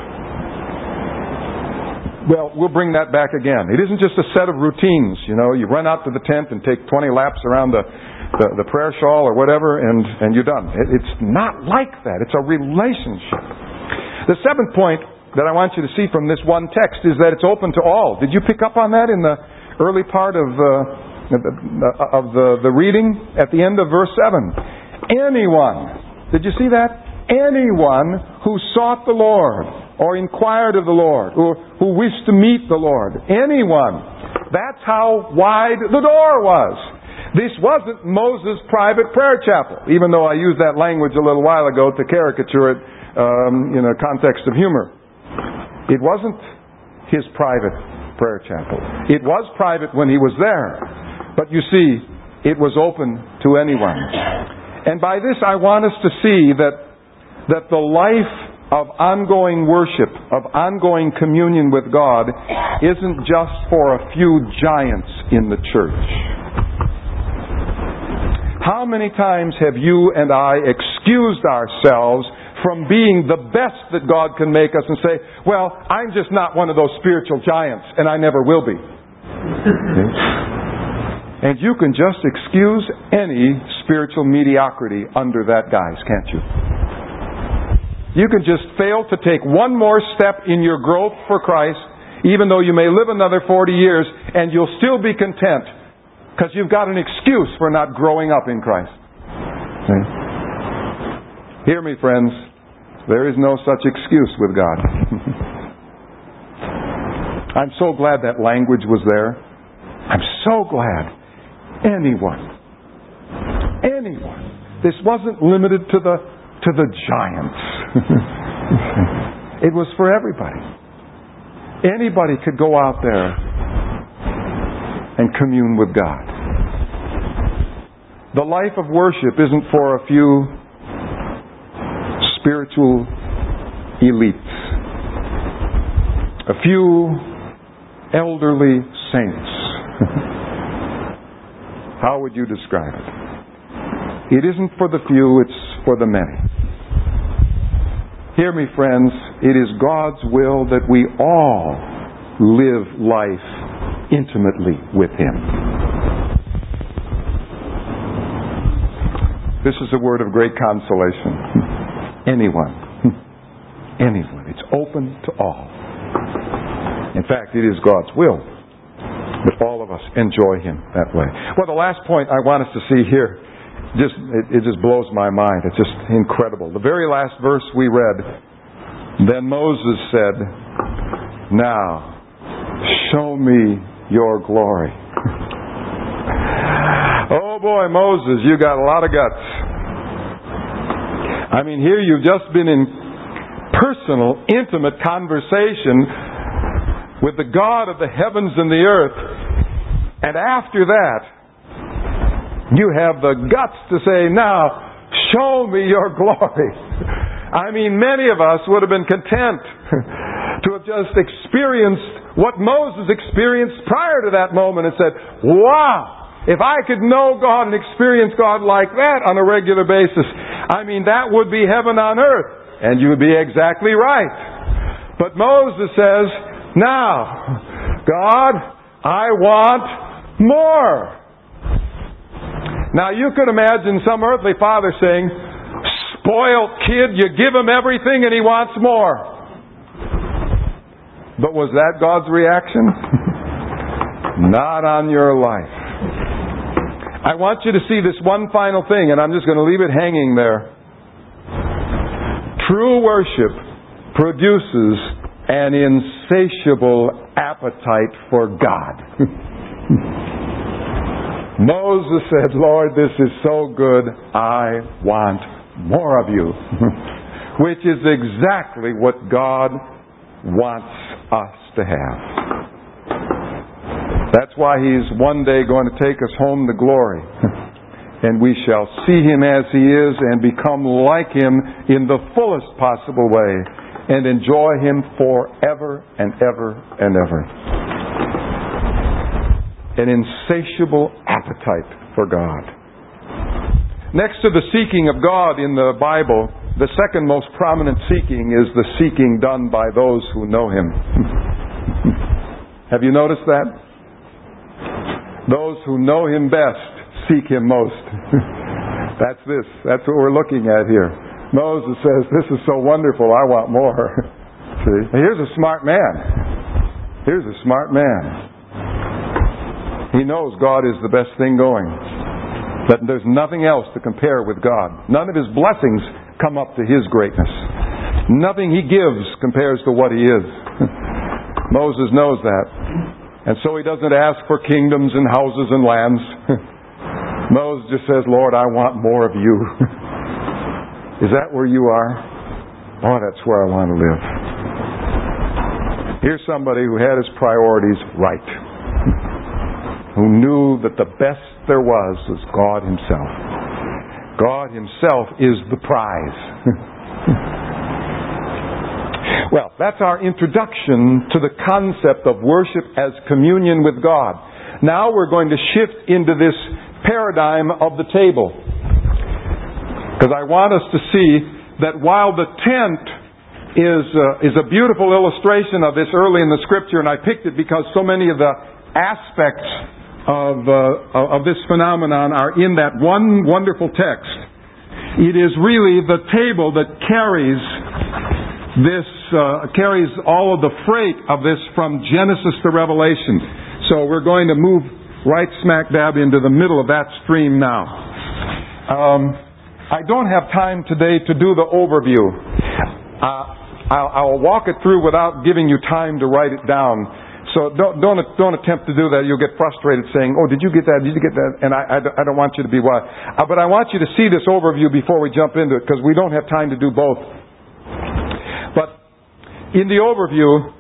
Well, we'll bring that back again. It isn't just a set of routines. You know, you run out to the tent and take twenty laps around the The, the prayer shawl or whatever, and, and you're done. It, it's not like that. It's a relationship. The seventh point that I want you to see from this one text is that it's open to all. Did you pick up on that in the early part of, uh, of the, the reading at the end of verse seven? Anyone, did you see that? Anyone who sought the Lord or inquired of the Lord or who wished to meet the Lord. Anyone. That's how wide the door was. This wasn't Moses' private prayer chapel, even though I used that language a little while ago to caricature it um, in a context of humor. It wasn't his private prayer chapel. It was private when he was there. But you see, it was open to anyone. And by this I want us to see that, that the life of ongoing worship, of ongoing communion with God, isn't just for a few giants in the church. How many times have you and I excused ourselves from being the best that God can make us and say, well, I'm just not one of those spiritual giants, and I never will be. And you can just excuse any spiritual mediocrity under that guise, can't you? You can just fail to take one more step in your growth for Christ, even though you may live another forty years, and you'll still be content, because you've got an excuse for not growing up in Christ. Okay? Hear me, friends. There is no such excuse with God. I'm so glad that language was there. I'm so glad. Anyone. Anyone. This wasn't limited to the to the giants. It was for everybody. Anybody could go out there and commune with God. The life of worship isn't for a few spiritual elites, a few elderly saints. How would you describe it? It isn't for the few, it's for the many. Hear me, friends, it is God's will that we all live life intimately with Him. This is a word of great consolation. Anyone. Anyone. It's open to all. In fact, it is God's will that all of us enjoy Him that way. Well, the last point I want us to see here, just it, it just blows my mind. It's just incredible. The very last verse we read, then Moses said, now, show me your glory. Oh boy, Moses, you got a lot of guts. I mean, here you've just been in personal, intimate conversation with the God of the heavens and the earth. And after that, you have the guts to say, now, show me your glory. I mean, many of us would have been content to have just experienced what Moses experienced prior to that moment and said, wow, if I could know God and experience God like that on a regular basis, I mean, that would be heaven on earth. And you would be exactly right. But Moses says, now, God, I want more. Now, you could imagine some earthly father saying, spoiled kid, you give him everything and he wants more. But was that God's reaction? Not on your life. I want you to see this one final thing, and I'm just going to leave it hanging there. True worship produces an insatiable appetite for God. Moses said, Lord, this is so good, I want more of you. Which is exactly what God wants us to have. That's why He's one day going to take us home to glory. And we shall see Him as He is and become like Him in the fullest possible way and enjoy Him forever and ever and ever. An insatiable appetite for God. Next to the seeking of God in the Bible, the second most prominent seeking is the seeking done by those who know Him. Have you noticed that? Those who know Him best seek Him most. That's this. That's what we're looking at here. Moses says, this is so wonderful, I want more. See? Here's a smart man. Here's a smart man. He knows God is the best thing going. That there's nothing else to compare with God. None of His blessings come up to His greatness. Nothing He gives compares to what He is. Moses knows that. And so he doesn't ask for kingdoms and houses and lands. Moses just says, Lord, I want more of you. Is that where you are? Boy, that's where I want to live. Here's somebody who had his priorities right. Who knew that the best there was was God Himself. God Himself is the prize. Well, that's our introduction to the concept of worship as communion with God. Now we're going to shift into this paradigm of the table. Because I want us to see that while the tent is uh, is a beautiful illustration of this early in the Scripture, and I picked it because so many of the aspects of uh, of this phenomenon are in that one wonderful text. It is really the table that carries this uh, carries all of the freight of this from Genesis to Revelation. So we're going to move right smack dab into the middle of that stream now. Um, I don't have time today to do the overview. Uh, I'll, I'll walk it through without giving you time to write it down. So don't don't don't attempt to do that. You'll get frustrated saying, "Oh, did you get that? Did you get that?" And I, I, I don't want you to be wild. Uh, but I want you to see this overview before we jump into it, because we don't have time to do both. But in the overview,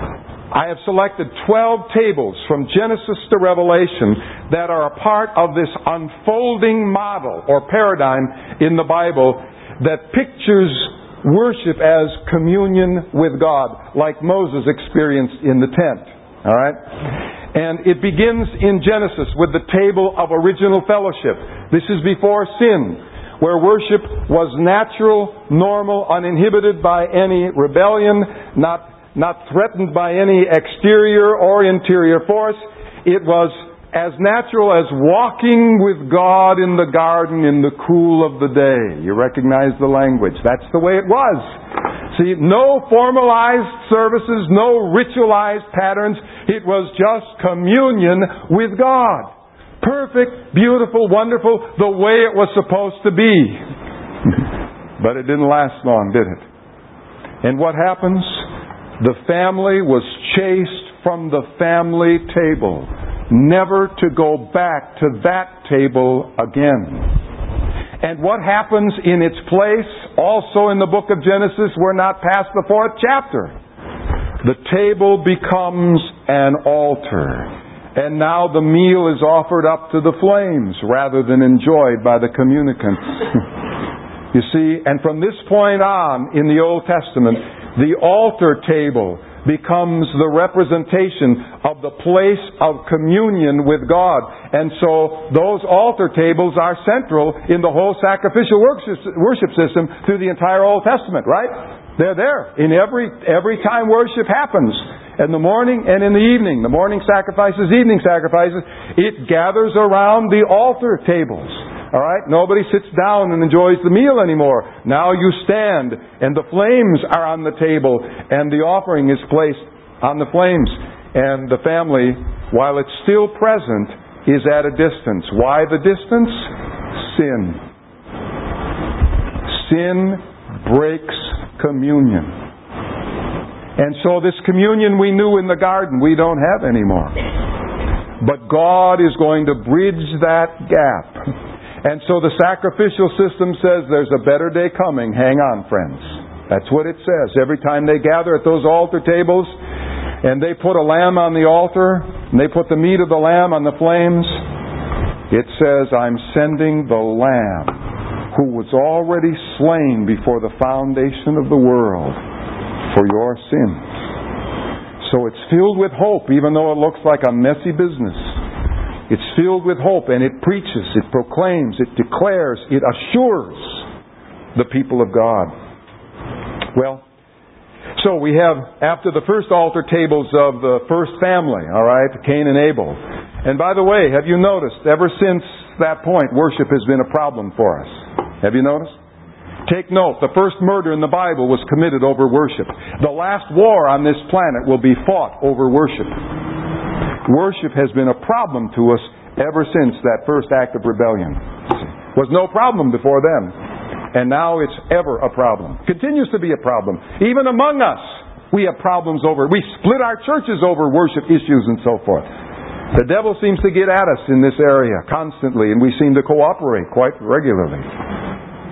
I have selected twelve tables from Genesis to Revelation that are a part of this unfolding model or paradigm in the Bible that pictures worship as communion with God, like Moses experienced in the tent. All right? And it begins in Genesis with the table of original fellowship. This is before sin, where worship was natural, normal, uninhibited by any rebellion, not not threatened by any exterior or interior force. It was as natural as walking with God in the garden in the cool of the day. You recognize the language. That's the way it was. See, no formalized services, no ritualized patterns. It was just communion with God. Perfect, beautiful, wonderful, the way it was supposed to be. But it didn't last long, did it? And what happens? The family was chased from the family table, never to go back to that table again. And what happens in its place, also in the book of Genesis, we're not past the fourth chapter. The table becomes an altar. And now the meal is offered up to the flames rather than enjoyed by the communicants. You see, and from this point on in the Old Testament, the altar table becomes the representation of the place of communion with God. And so those altar tables are central in the whole sacrificial worship system through the entire Old Testament, right? They're there in every every time worship happens. In the morning and in the evening. The morning sacrifices, evening sacrifices. It gathers around the altar tables. All right? Nobody sits down and enjoys the meal anymore. Now you stand, and the flames are on the table, and the offering is placed on the flames. And the family, while it's still present, is at a distance. Why the distance? Sin. Sin breaks communion. And so this communion we knew in the garden, we don't have anymore. But God is going to bridge that gap. And so the sacrificial system says there's a better day coming. Hang on, friends. That's what it says. Every time they gather at those altar tables and they put a lamb on the altar and they put the meat of the lamb on the flames, it says, I'm sending the lamb who was already slain before the foundation of the world for your sins. So it's filled with hope, even though it looks like a messy business. It's filled with hope, and it preaches, it proclaims, it declares, it assures the people of God. Well, so we have, after the first altar tables of the first family, all right, Cain and Abel. And by the way, have you noticed, ever since that point, worship has been a problem for us. Have you noticed? Take note, the first murder in the Bible was committed over worship. The last war on this planet will be fought over worship. Worship has been a problem to us ever since that first act of rebellion. It was no problem before then. And now it's ever a problem. Continues to be a problem. Even among us, we have problems over. We split our churches over worship issues and so forth. The devil seems to get at us in this area constantly, and we seem to cooperate quite regularly.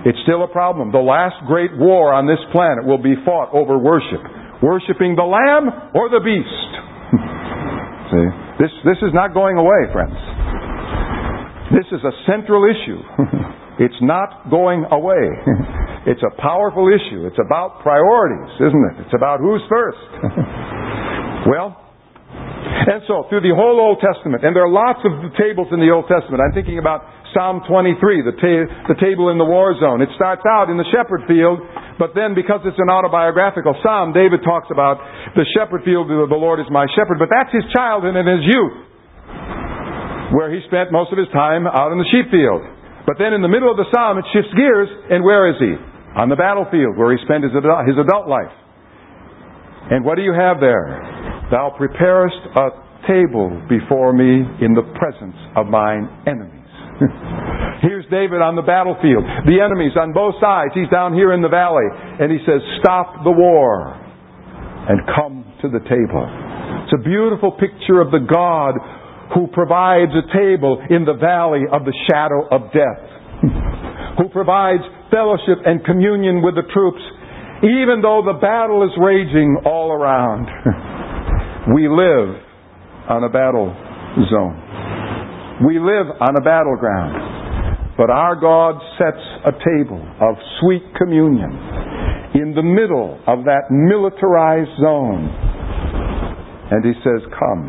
It's still a problem. The last great war on this planet will be fought over worship. Worshiping the Lamb or the beast. See? This, this is not going away, friends. This is a central issue. It's not going away. It's a powerful issue. It's about priorities, isn't it? It's about who's first. Well, and so through the whole Old Testament, and there are lots of tables in the Old Testament. I'm thinking about Psalm twenty-three, the, ta- the table in the war zone. It starts out in the shepherd field, but then because it's an autobiographical psalm, David talks about the shepherd field, the Lord is my shepherd. But that's his childhood and his youth, where he spent most of his time out in the sheep field. But then in the middle of the psalm, it shifts gears, and where is he? On the battlefield, where he spent his adult, his adult life. And what do you have there? Thou preparest a table before me in the presence of mine enemies. Here's David on the battlefield. The enemies on both sides. He's down here in the valley. And he says, stop the war and come to the table. It's a beautiful picture of the God who provides a table in the valley of the shadow of death. Who provides fellowship and communion with the troops, even though the battle is raging all around. We live on a battle zone. We live on a battleground. But our God sets a table of sweet communion in the middle of that militarized zone. And He says, come.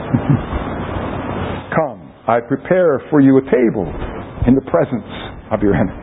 Come. I prepare for you a table in the presence of your enemies.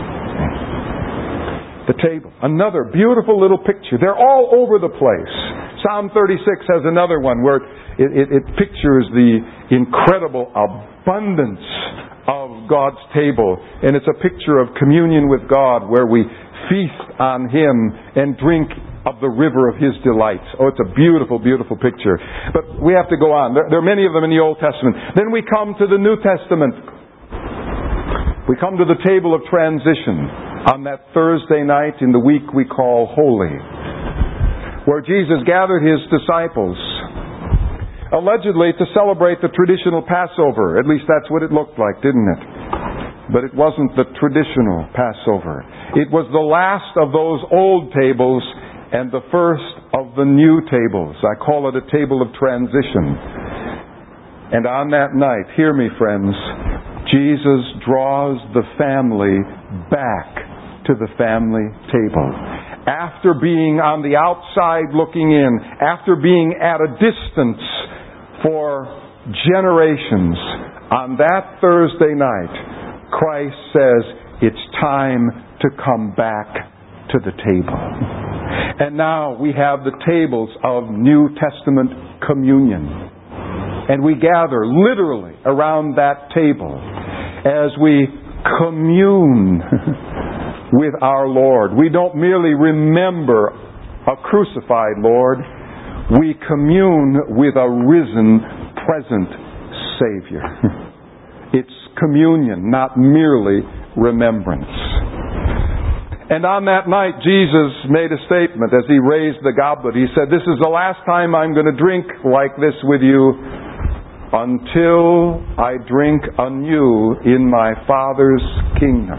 The table. Another beautiful little picture. They're all over the place. Psalm thirty-six has another one where it, it, it pictures the incredible abundance of God's table. And it's a picture of communion with God where we feast on Him and drink of the river of His delights. Oh, it's a beautiful, beautiful picture. But we have to go on. There, there are many of them in the Old Testament. Then we come to the New Testament. We come to the table of transition on that Thursday night in the week we call Holy, where Jesus gathered His disciples, allegedly to celebrate the traditional Passover. At least that's what it looked like, didn't it? But it wasn't the traditional Passover. It was the last of those old tables and the first of the new tables. I call it a table of transition. And on that night, hear me, friends, Jesus draws the family back to the family table. After being on the outside looking in, after being at a distance for generations, on that Thursday night, Christ says, it's time to come back to the table. And now we have the tables of New Testament communion. And we gather literally around that table as we commune with our Lord. We don't merely remember a crucified Lord. We commune with a risen, present Savior. It's communion, not merely remembrance. And on that night, Jesus made a statement as He raised the goblet. He said, this is the last time I'm going to drink like this with you until I drink anew in my Father's kingdom.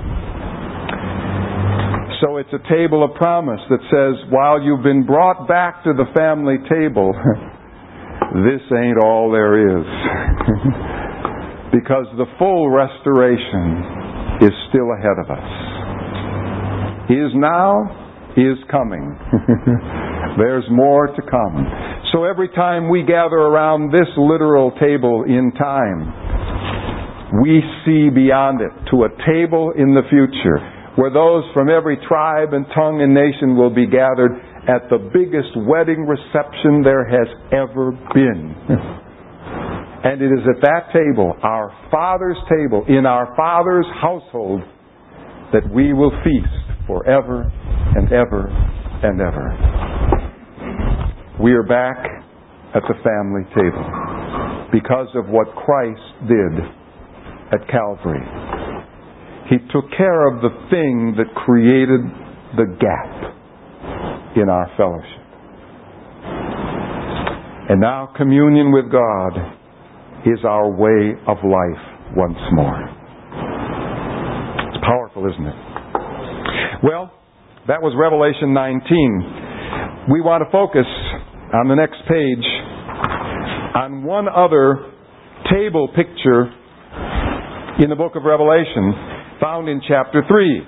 So it's a table of promise that says, while you've been brought back to the family table, this ain't all there is. Because the full restoration is still ahead of us. Is now, is coming. There's more to come. So every time we gather around this literal table in time, we see beyond it to a table in the future where those from every tribe and tongue and nation will be gathered at the biggest wedding reception there has ever been. And it is at that table, our Father's table, in our Father's household, that we will feast forever and ever and ever. We are back at the family table because of what Christ did at Calvary. He took care of the thing that created the gap in our fellowship. And now communion with God is our way of life once more. It's powerful, isn't it? Well, that was Revelation nineteen. We want to focus on the next page on one other table picture in the book of Revelation, found in chapter three.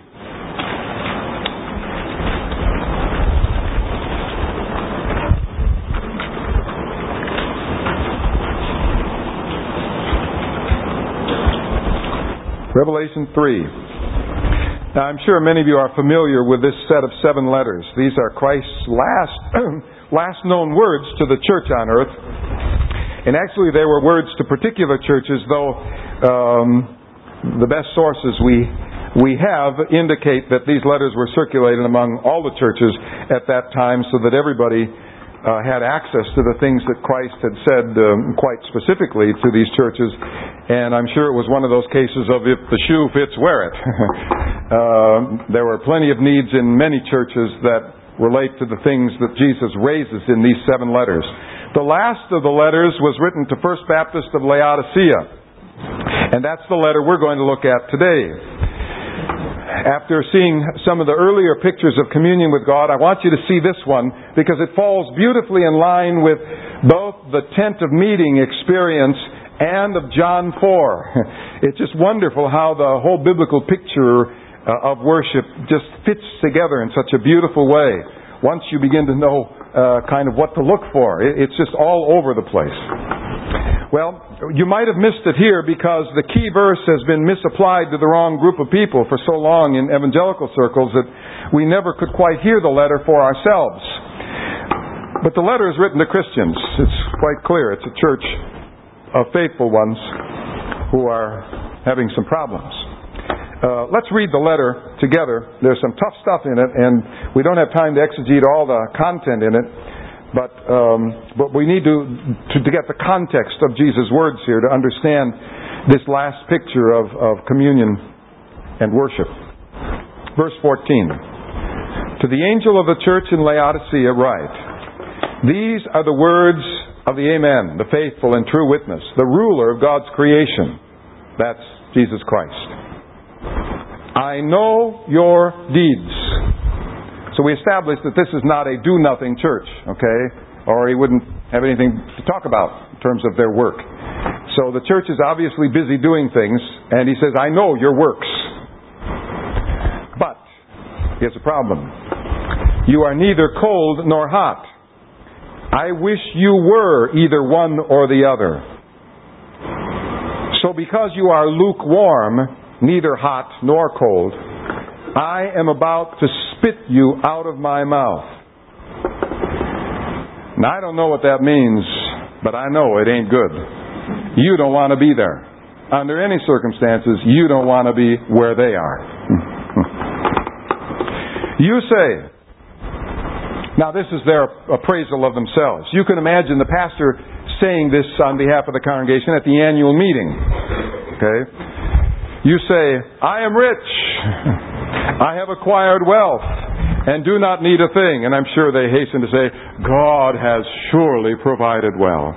Revelation three. Now, I'm sure many of you are familiar with this set of seven letters. These are Christ's last, last known words to the church on earth. And actually, they were words to particular churches, though um, the best sources we we have indicate that these letters were circulated among all the churches at that time, so that everybody uh, had access to the things that Christ had said um, quite specifically to these churches. And I'm sure it was one of those cases of if the shoe fits, wear it. uh, there were plenty of needs in many churches that relate to the things that Jesus raises in these seven letters. The last of the letters was written to First Baptist of Laodicea. And that's the letter we're going to look at today. After seeing some of the earlier pictures of communion with God, I want you to see this one because it falls beautifully in line with both the tent of meeting experience and of John four. It's just wonderful how the whole biblical picture uh, of worship just fits together in such a beautiful way. Once you begin to know uh, kind of what to look for, it's just all over the place. Well, you might have missed it here because the key verse has been misapplied to the wrong group of people for so long in evangelical circles that we never could quite hear the letter for ourselves. But the letter is written to Christians. It's quite clear. It's a church of faithful ones who are having some problems. Uh, let's read the letter together. There's some tough stuff in it, and we don't have time to exegete all the content in it. But um, but we need to, to to get the context of Jesus' words here to understand this last picture of, of communion and worship. Verse fourteen. To the angel of the church in Laodicea write, these are the words of the Amen, the faithful and true witness, the ruler of God's creation. That's Jesus Christ. I know your deeds. So we established that this is not a do-nothing church, okay? Or he wouldn't have anything to talk about in terms of their work. So the church is obviously busy doing things, and he says, I know your works. But, here's a problem. You are neither cold nor hot. I wish you were either one or the other. So because you are lukewarm, neither hot nor cold, I am about to spit you out of my mouth. Now, I don't know what that means, but I know it ain't good. You don't want to be there. Under any circumstances, you don't want to be where they are. You say, now this is their appraisal of themselves. You can imagine the pastor saying this on behalf of the congregation at the annual meeting. Okay? You say, I am rich. I have acquired wealth and do not need a thing. And I'm sure they hasten to say, God has surely provided well.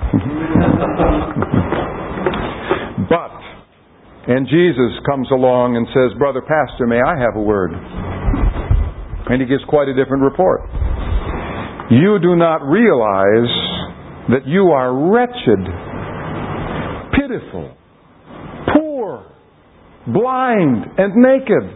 But, and Jesus comes along and says, Brother Pastor, may I have a word? And he gives quite a different report. You do not realize that you are wretched, pitiful, poor, blind, and naked.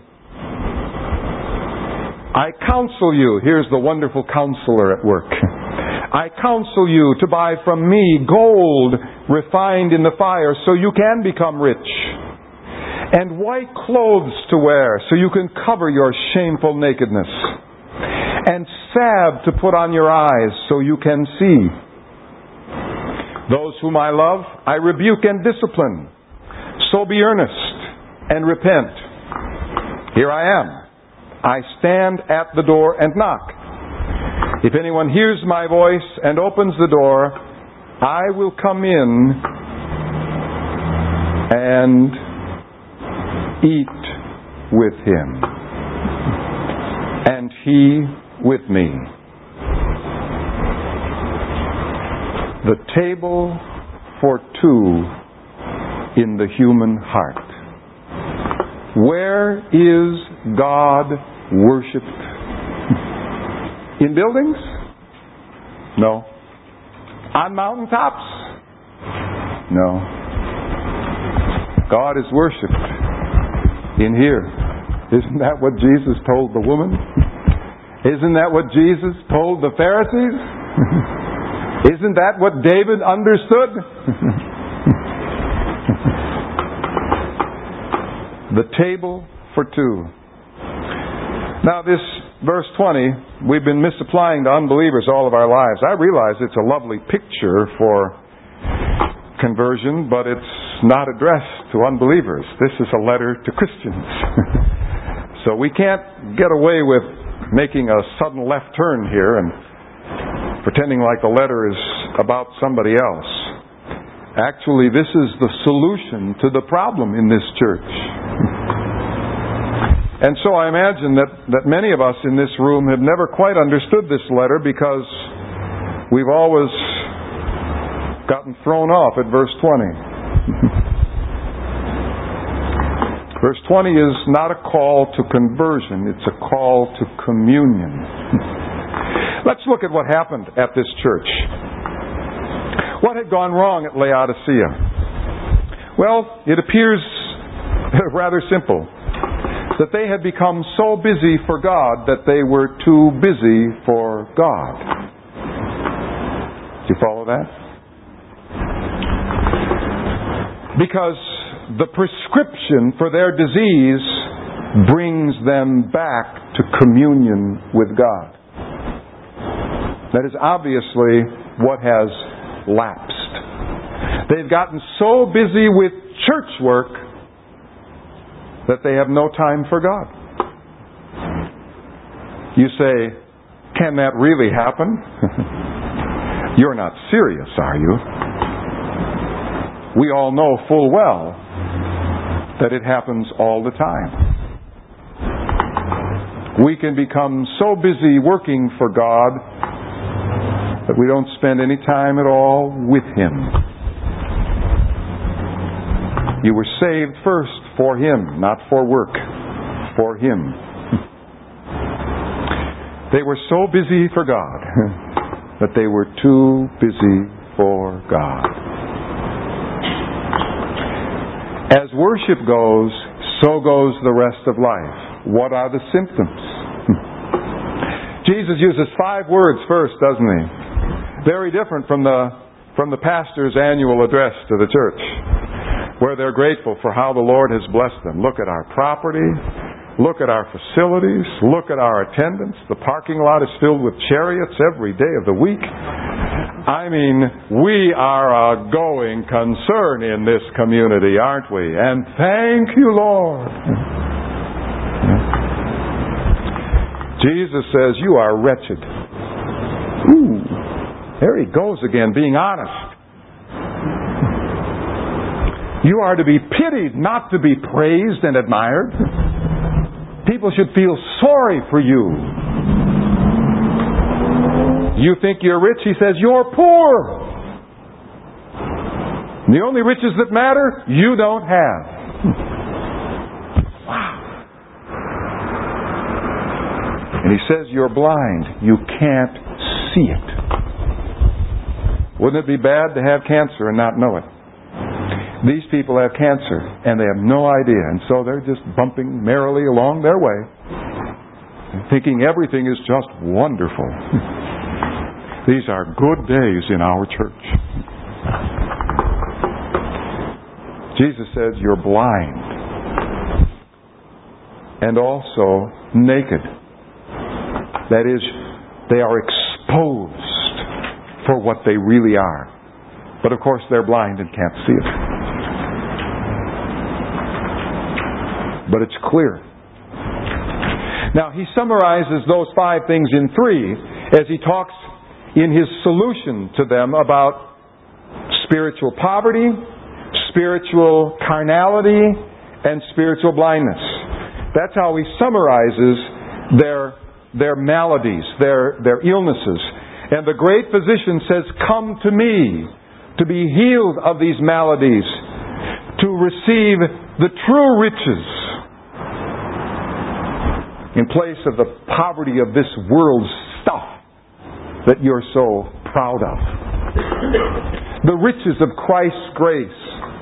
I counsel you, here's the wonderful counselor at work. I counsel you to buy from me gold refined in the fire so you can become rich, and white clothes to wear so you can cover your shameful nakedness, and salve to put on your eyes so you can see. Those whom I love, I rebuke and discipline. So be earnest and repent. Here I am. I stand at the door and knock. If anyone hears my voice and opens the door, I will come in and eat with him, and he with me. The table for two in the human heart. Where is God worshipped? In buildings? No. On mountaintops? No. God is worshipped in here. Isn't that what Jesus told the woman? Isn't that what Jesus told the Pharisees? Isn't that what David understood? The table for two. Now this verse twenty, we've been misapplying to unbelievers all of our lives. I realize it's a lovely picture for conversion, but it's not addressed to unbelievers. This is a letter to Christians. So we can't get away with making a sudden left turn here and pretending like the letter is about somebody else. Actually, this is the solution to the problem in this church. And so I imagine that, that many of us in this room have never quite understood this letter because we've always gotten thrown off at verse twenty. Verse twenty is not a call to conversion, it's a call to communion. Let's look at what happened at this church. What had gone wrong at Laodicea? Well, it appears rather simple. That they had become so busy for God that they were too busy for God. Do you follow that? Because the prescription for their disease brings them back to communion with God. That is obviously what has lapsed. They've gotten so busy with church work that they have no time for God. You say, can that really happen? You're not serious, are you? We all know full well that it happens all the time. We can become so busy working for God that we don't spend any time at all with Him. You were saved first for Him, not for work. For Him. They were so busy for God that they were too busy for God. As worship goes, so goes the rest of life. What are the symptoms? Jesus uses five words first, doesn't He? Very different from the from the pastor's annual address to the church, where they're grateful for how the Lord has blessed them. Look at our property. Look at our facilities. Look at our attendance. The parking lot is filled with chariots every day of the week. I mean, we are a going concern in this community, aren't we? And thank you, Lord. Jesus says, you are wretched. Ooh, there he goes again, being honest. You are to be pitied, not to be praised and admired. People should feel sorry for you. You think you're rich? He says, you're poor. The only riches that matter, you don't have. Wow. And he says, you're blind. You can't see it. Wouldn't it be bad to have cancer and not know it? These people have cancer and they have no idea, and so they're just bumping merrily along their way and thinking everything is just wonderful. These are good days in our church. Jesus says you're blind and also naked. That is, they are exposed for what they really are. But of course they're blind and can't see it. But it's clear. Now he summarizes those five things in three as he talks in his solution to them about spiritual poverty, spiritual carnality, and spiritual blindness. That's how he summarizes their, their maladies, their, their illnesses. And the great physician says, come to me to be healed of these maladies, to receive the true riches in place of the poverty of this world's stuff that you're so proud of. The riches of Christ's grace.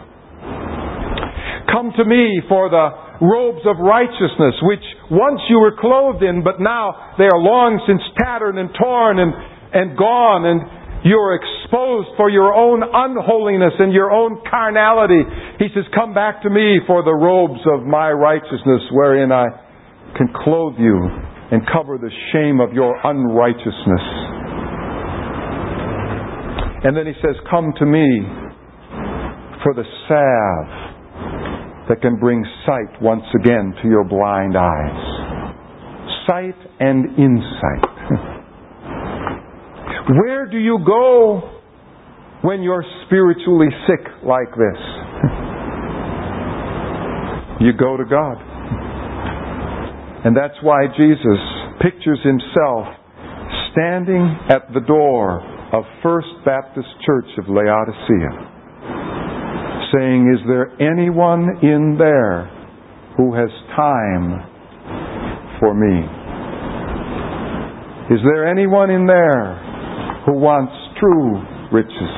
Come to me for the robes of righteousness, which once you were clothed in, but now they are long since tattered and torn and, and gone, and you're exposed for your own unholiness and your own carnality. He says, come back to me for the robes of my righteousness, wherein I can clothe you and cover the shame of your unrighteousness. And then he says, come to me for the salve that can bring sight once again to your blind eyes. Sight and insight. Where do you go when you're spiritually sick like this? You go to God. And that's why Jesus pictures himself standing at the door of First Baptist Church of Laodicea, saying, is there anyone in there who has time for me? Is there anyone in there who wants true riches?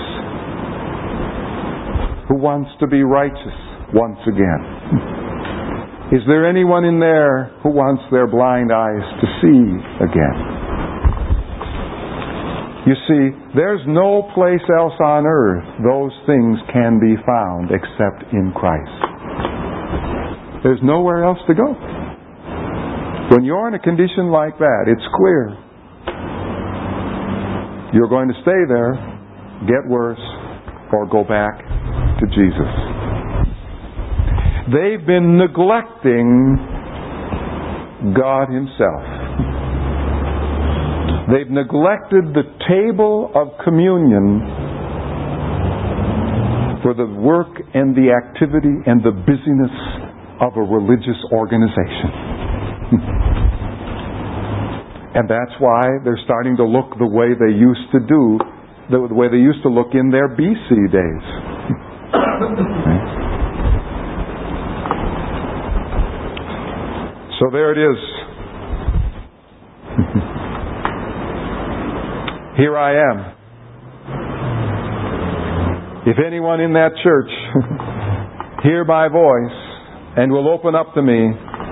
Who wants to be righteous once again? Is there anyone in there who wants their blind eyes to see again? You see, there's no place else on earth those things can be found except in Christ. There's nowhere else to go. When you're in a condition like that, it's clear you're going to stay there, get worse, or go back to Jesus. They've been neglecting God himself. They've neglected the table of communion for the work and the activity and the busyness of a religious organization. And that's why they're starting to look the way they used to do, the way they used to look in their B C days. So there it is. Here I am. If anyone in that church hear my voice and will open up to me,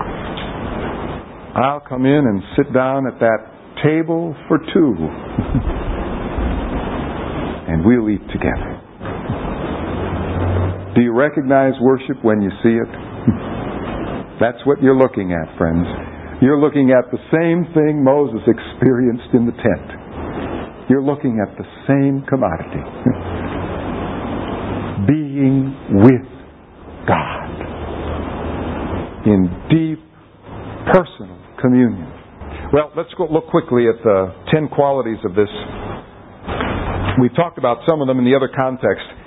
I'll come in and sit down at that table for two. And we'll eat together. Do you recognize worship when you see it? That's what you're looking at, friends. You're looking at the same thing Moses experienced in the tent. You're looking at the same commodity. Being with God in deep personal communion. Well, let's go look quickly at the ten qualities of this. We've talked about some of them in the other context.